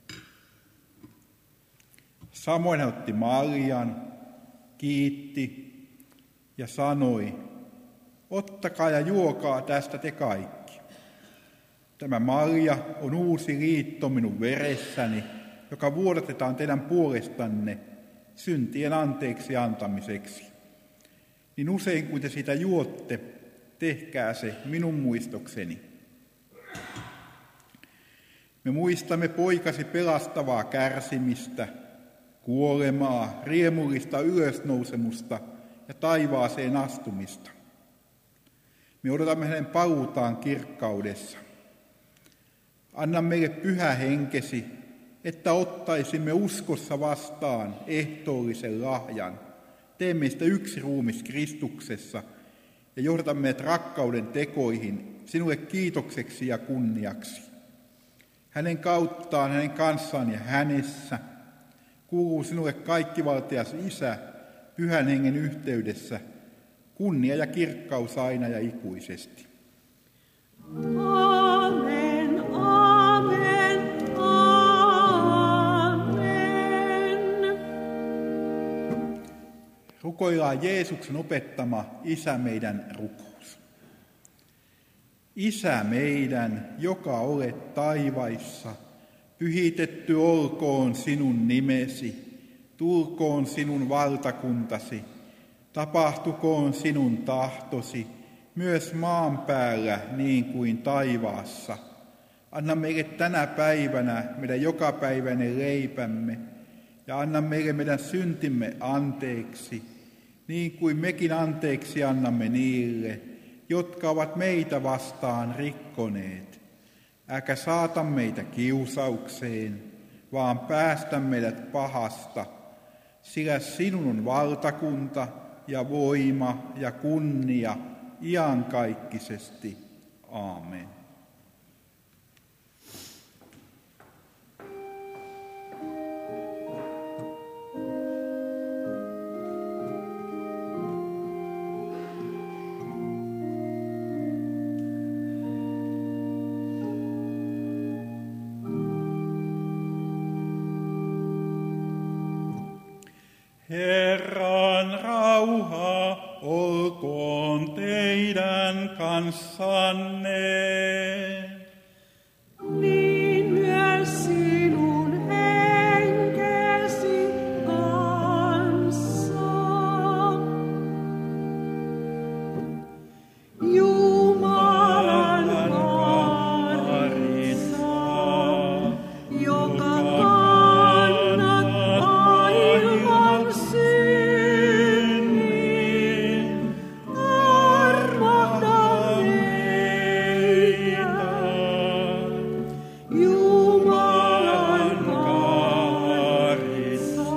A: Samoin hän otti maljan, kiitti ja sanoi, ottakaa ja juokaa tästä te kaikki. Tämä malja on uusi liitto minun veressäni, joka vuodatetaan teidän puolestanne syntien anteeksi antamiseksi. niin usein kun te sitä juotte, tehkää se minun muistokseni. Me muistamme poikasi pelastavaa kärsimistä, kuolemaa, riemullista ylösnousemusta ja taivaaseen astumista. Me odotamme hänen paluutaan kirkkaudessa. Anna meille Pyhä Henkesi, että ottaisimme uskossa vastaan ehtoollisen lahjan. Tee meistä yksi ruumis Kristuksessa ja johdata meidät rakkauden tekoihin sinulle kiitokseksi ja kunniaksi. Hänen kauttaan, hänen kanssaan ja hänessä kuuluu sinulle kaikkivaltias Isä Pyhän Hengen yhteydessä, kunnia ja kirkkaus aina ja ikuisesti.
B: Amen, amen, amen.
A: Rukoillaan Jeesuksen opettama Isä meidän rukous. Isä meidän, joka olet taivaissa, pyhitetty olkoon sinun nimesi, tulkoon sinun valtakuntasi, tapahtukoon sinun tahtosi, myös maan päällä niin kuin taivaassa. Anna meille tänä päivänä meidän jokapäiväinen leipämme ja anna meille meidän syntimme anteeksi, niin kuin mekin anteeksi annamme niille, jotka ovat meitä vastaan rikkoneet. Äläkä saata meitä kiusaukseen, vaan päästä meidät pahasta, sillä sinun on valtakunta ja voima ja kunnia iankaikkisesti. Aamen.
C: Herran rauha olkoon teidän kanssanne.
B: Niin myös sinun henkesi kanssa. Jumalan kaarissa, joka kannat maailman synnin, armahda meitä. Jumalan kaarissa,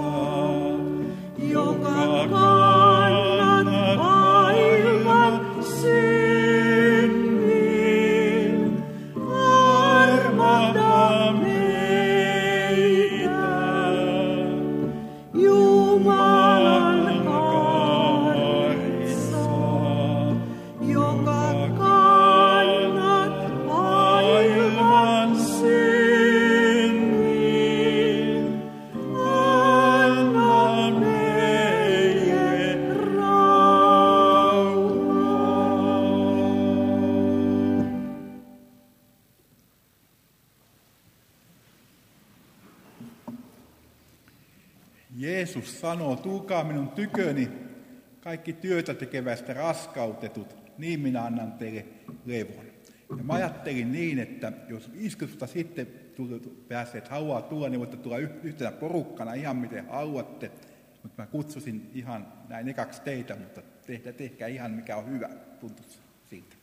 B: joka kannat maailman synnin, armahda meitä. Jumalan kaarissa, joka kannat maailman synnin, anna meille rauhaa.
A: Jeesus sanoo, tulkaa minun tyköni, kaikki työtä tekevästä raskautetut, niin minä annan teille levon. Ja mä ajattelin niin, että jos iskusta sitten päässeet haluaa tulla, niin voitte tulla yhtenä porukkana ihan miten haluatte. Mutta mä kutsusin ihan näin ekaksi teitä, mutta tehkää ihan mikä on hyvä, tuntuu siltä.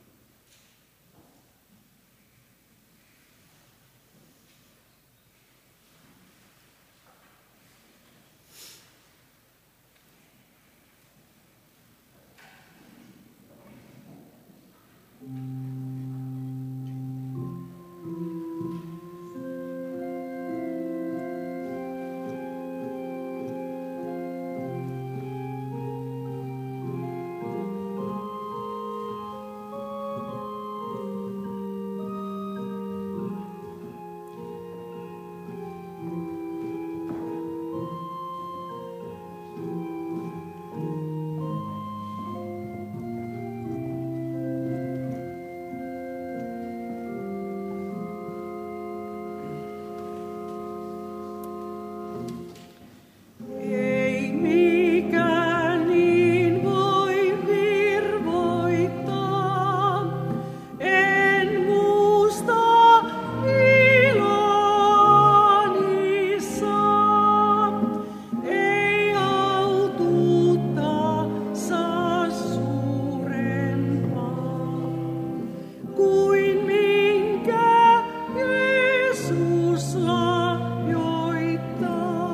B: kuin minkä Jeesus lahjoittaa.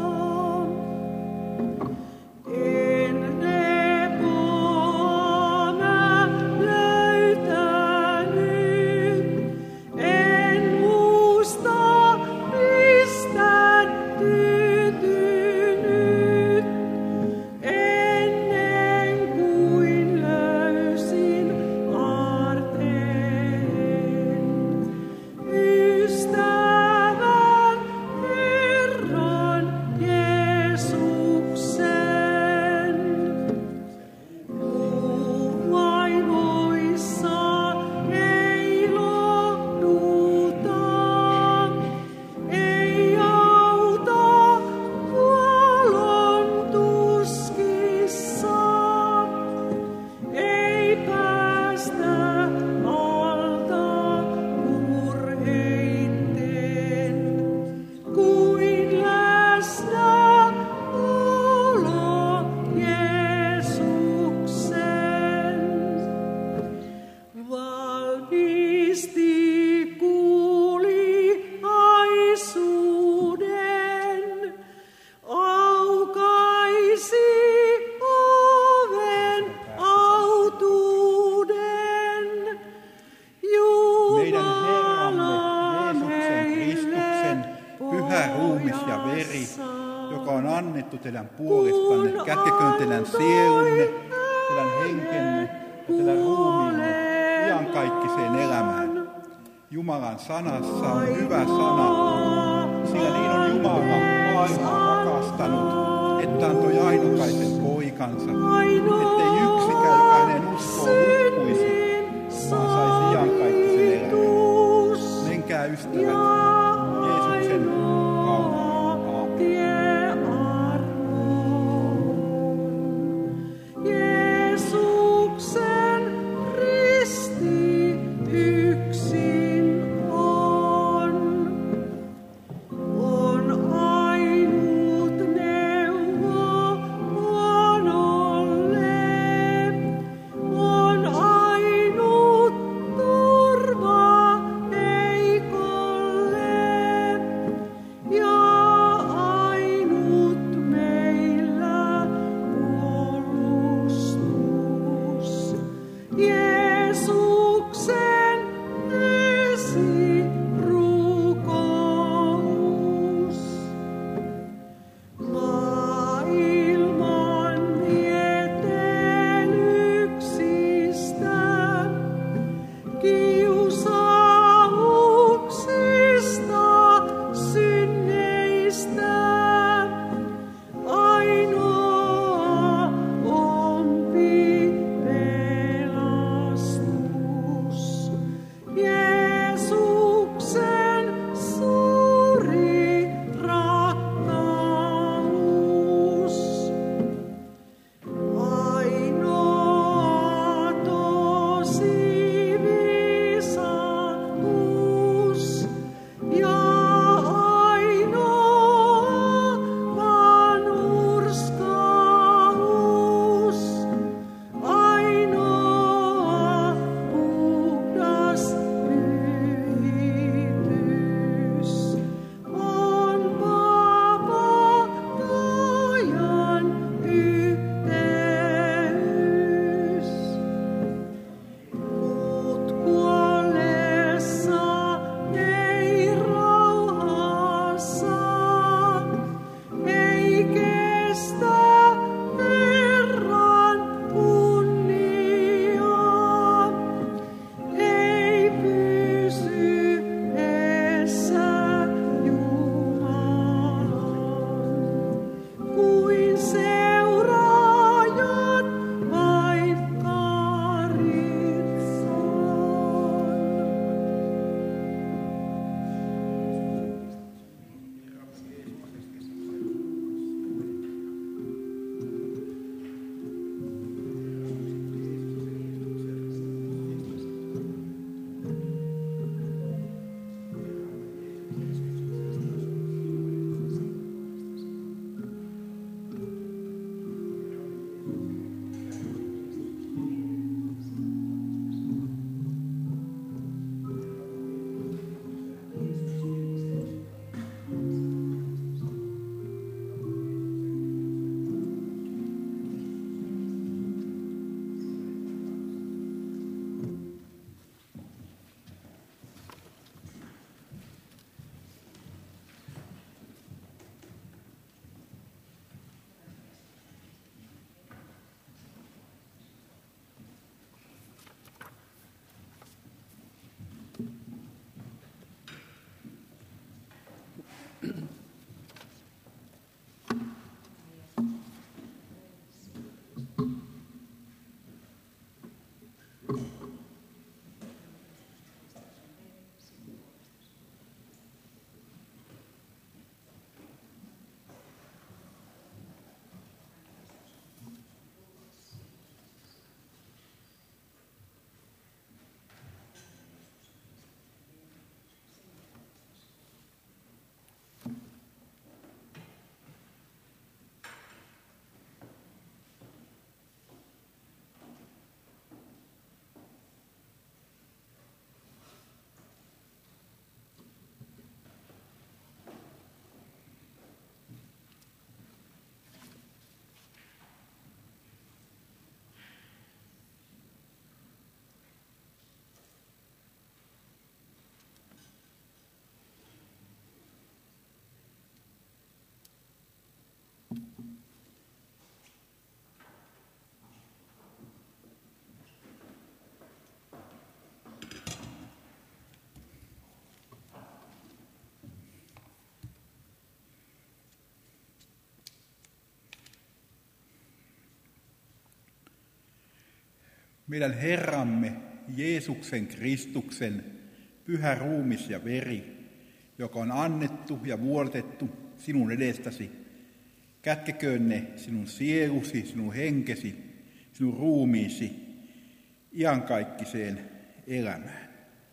B: En lepoa mä löytänyt, en muusta mistään tyytynyt, ennen kuin löysin aarteen. Ystävän Herran Jeesuksen. Vaivoissa ei lohduta, ei auta kuolon tuskissa, ei päästä alta murheitten, kuin läsnä olo Jeesuksen. Valmisti kuuliaisuuden, aukaisi oven autuuden.
A: Meidän Herramme
B: Jumala
A: Jeesuksen Kristuksen pyhä ruumis ja veri, joka on annettu teidän puolestanne, kätkeköön teidän sielunne, teidän henkenne ja teidän ruumiinne iankaikkiseen elämään. Jumalan sanassa on hyvä sana, sillä niin on Jumala maailmaa rakastanut, että antoi ainokaisen poikansa, ettei yksikään, joka hänen uskoo hukkuisi, vaan saisi iankaikkisen elämän. Menkää ystävät Jeesuksen kautta.
B: Jeesuksen risti yksin on ainut neuvo huonolle, on ainut turva heikolle ja ainut meillä puolustus. Jeesuksen esirukous. Maailman viettelyksistä, kiusauksista, synneistä, ainoa ompi pelastus. Jeesuksen suuri rakkaus. Ainoa tosi
A: Meidän Herramme Jeesuksen Kristuksen pyhä ruumis ja veri, joka on annettu ja vuodatettu sinun edestäsi, kätkeköön ne sinun sielusi, sinun henkesi, sinun ruumiisi iankaikkiseen elämään.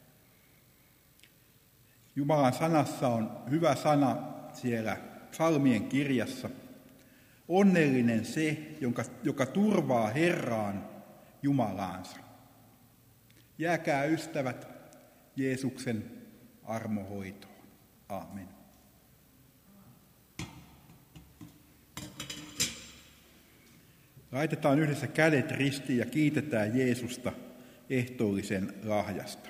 A: Jumalan sanassa on hyvä sana siellä psalmien kirjassa. Onnellinen se, joka turvaa Herraan Jumalaansa. Jääkää ystävät Jeesuksen armohoitoon. Aamen. Laitetaan yhdessä kädet ristiin ja kiitetään Jeesusta ehtoollisen lahjasta.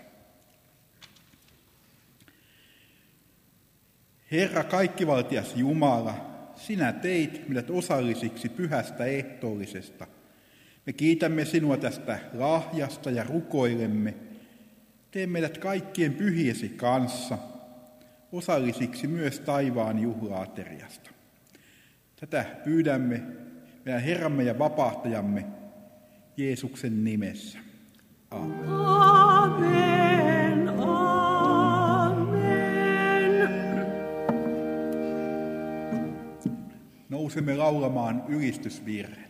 A: Herra kaikkivaltias Jumala, sinä teit meidät osallisiksi pyhästä ehtoollisesta. Me kiitämme sinua tästä lahjasta ja rukoilemme. Tee meidät kaikkien pyhiesi kanssa osallisiksi myös taivaan juhlaateriasta. Tätä pyydämme meidän Herramme ja vapahtajamme Jeesuksen nimessä. Aamen.
B: Aamen, aamen.
A: Nousemme laulamaan ylistysvirren.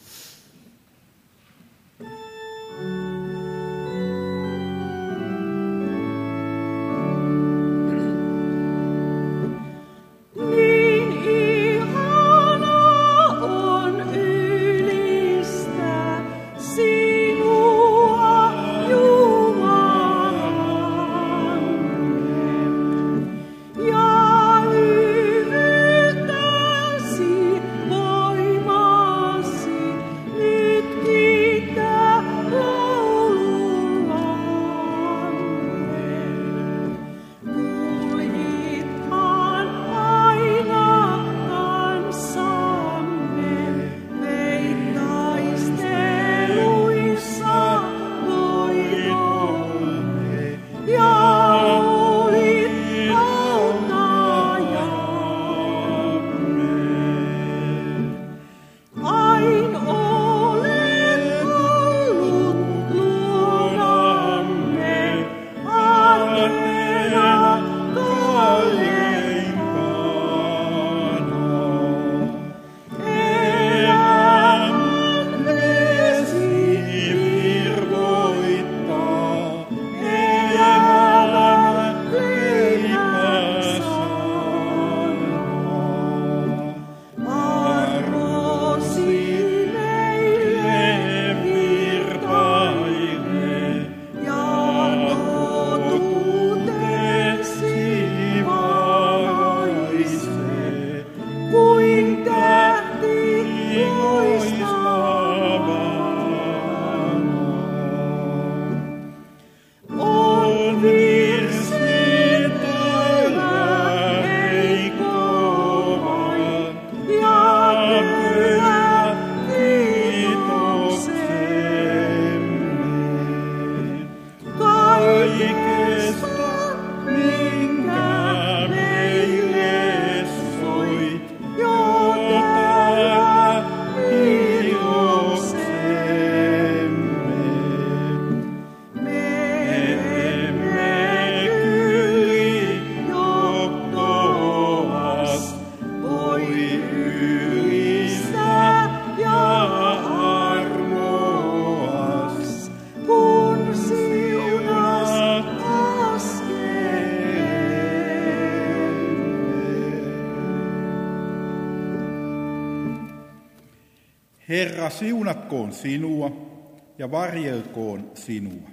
A: Herra, siunatkoon sinua ja varjelkoon sinua.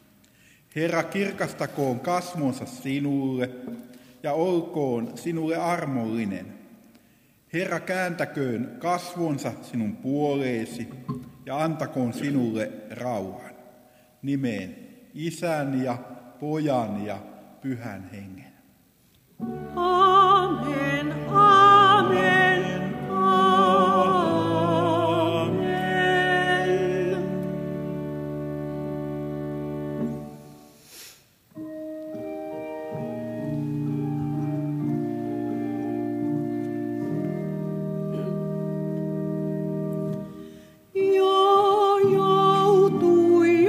A: Herra, kirkastakoon kasvonsa sinulle ja olkoon sinulle armollinen. Herra, kääntäköön kasvonsa sinun puoleesi ja antakoon sinulle rauhan. Nimeen Isän ja Pojan ja Pyhän Hengen.
B: Aamen, aamen, aamen. Jo joutui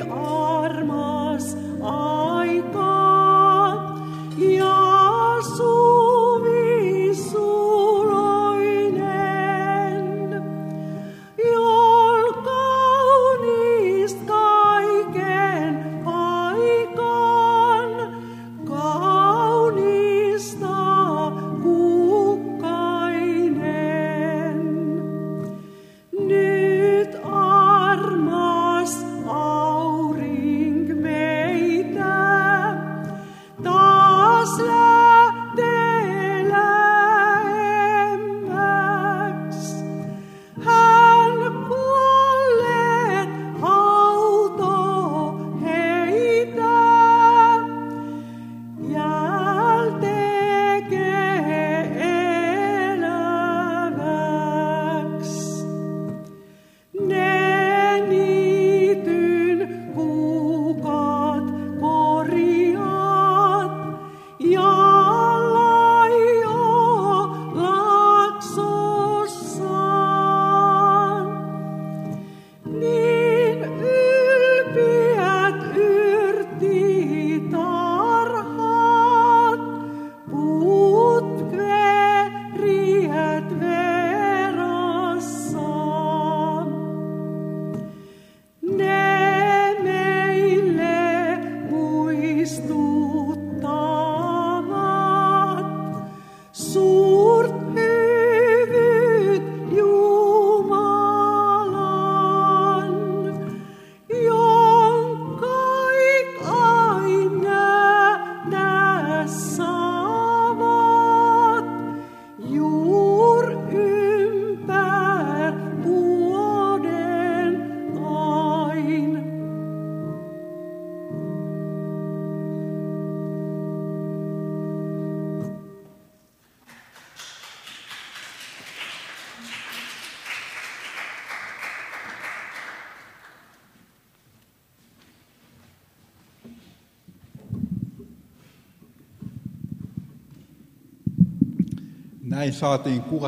A: Näin saatiin kuulla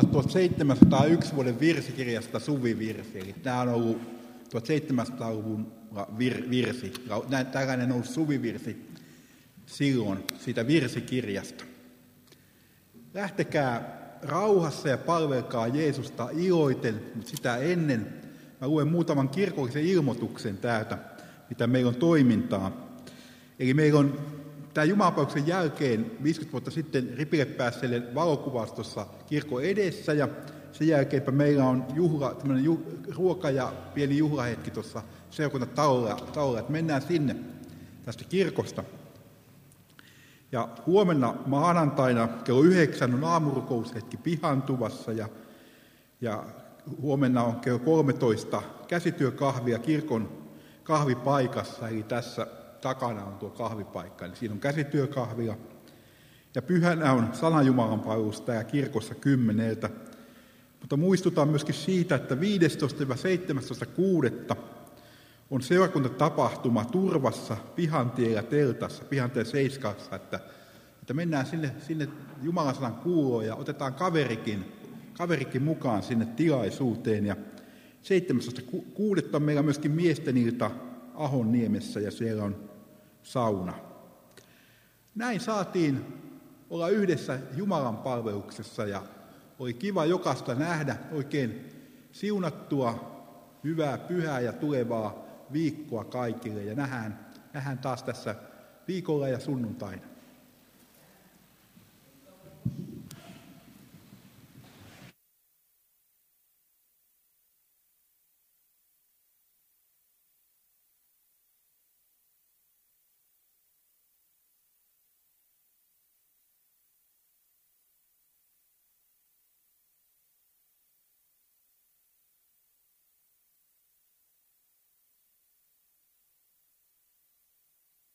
A: 1701 vuoden virsikirjasta suvivirsi. Eli tämä on ollut 1700-luvun virsi. Tällainen on ollut suvivirsi silloin siitä virsikirjasta. Lähtekää rauhassa ja palvelkaa Jeesusta iloiten, mutta sitä ennen mä luen muutaman kirkollisen ilmoituksen täältä, mitä meillä on toimintaa. Eli meillä on tämän jumalanpalveluksen jälkeen 50 vuotta sitten ripille päässeelle valokuvaus tuossa kirkon edessä, ja sen jälkeenpä meillä on ruoka ja pieni juhlahetki tuossa seurakuntatalolla, että mennään sinne tästä kirkosta. Ja huomenna maanantaina kello 9 on aamurukoushetki Pihantuvassa, ja huomenna on kello 13 käsityökahvia kirkon kahvipaikassa, eli tässä takana on tuo kahvipaikka, eli siinä on käsityökahvia. Ja pyhänä on sanajumalan palvelus täällä kirkossa 10. Mutta muistutan myöskin siitä, että 15-17.6. on seurakuntatapahtuma Turvassa Pihantiellä teltassa, Pihanteen Seiskassa, että mennään sinne Jumalan sanan kuuloon ja otetaan kaverikin mukaan sinne tilaisuuteen. Ja 17.6. on meillä myöskin miesten ilta Ahonniemessä ja siellä on sauna. Näin saatiin olla yhdessä Jumalan palveluksessa ja oli kiva jokaista nähdä oikein siunattua, hyvää, pyhää ja tulevaa viikkoa kaikille ja nähdään taas tässä viikolla ja sunnuntaina.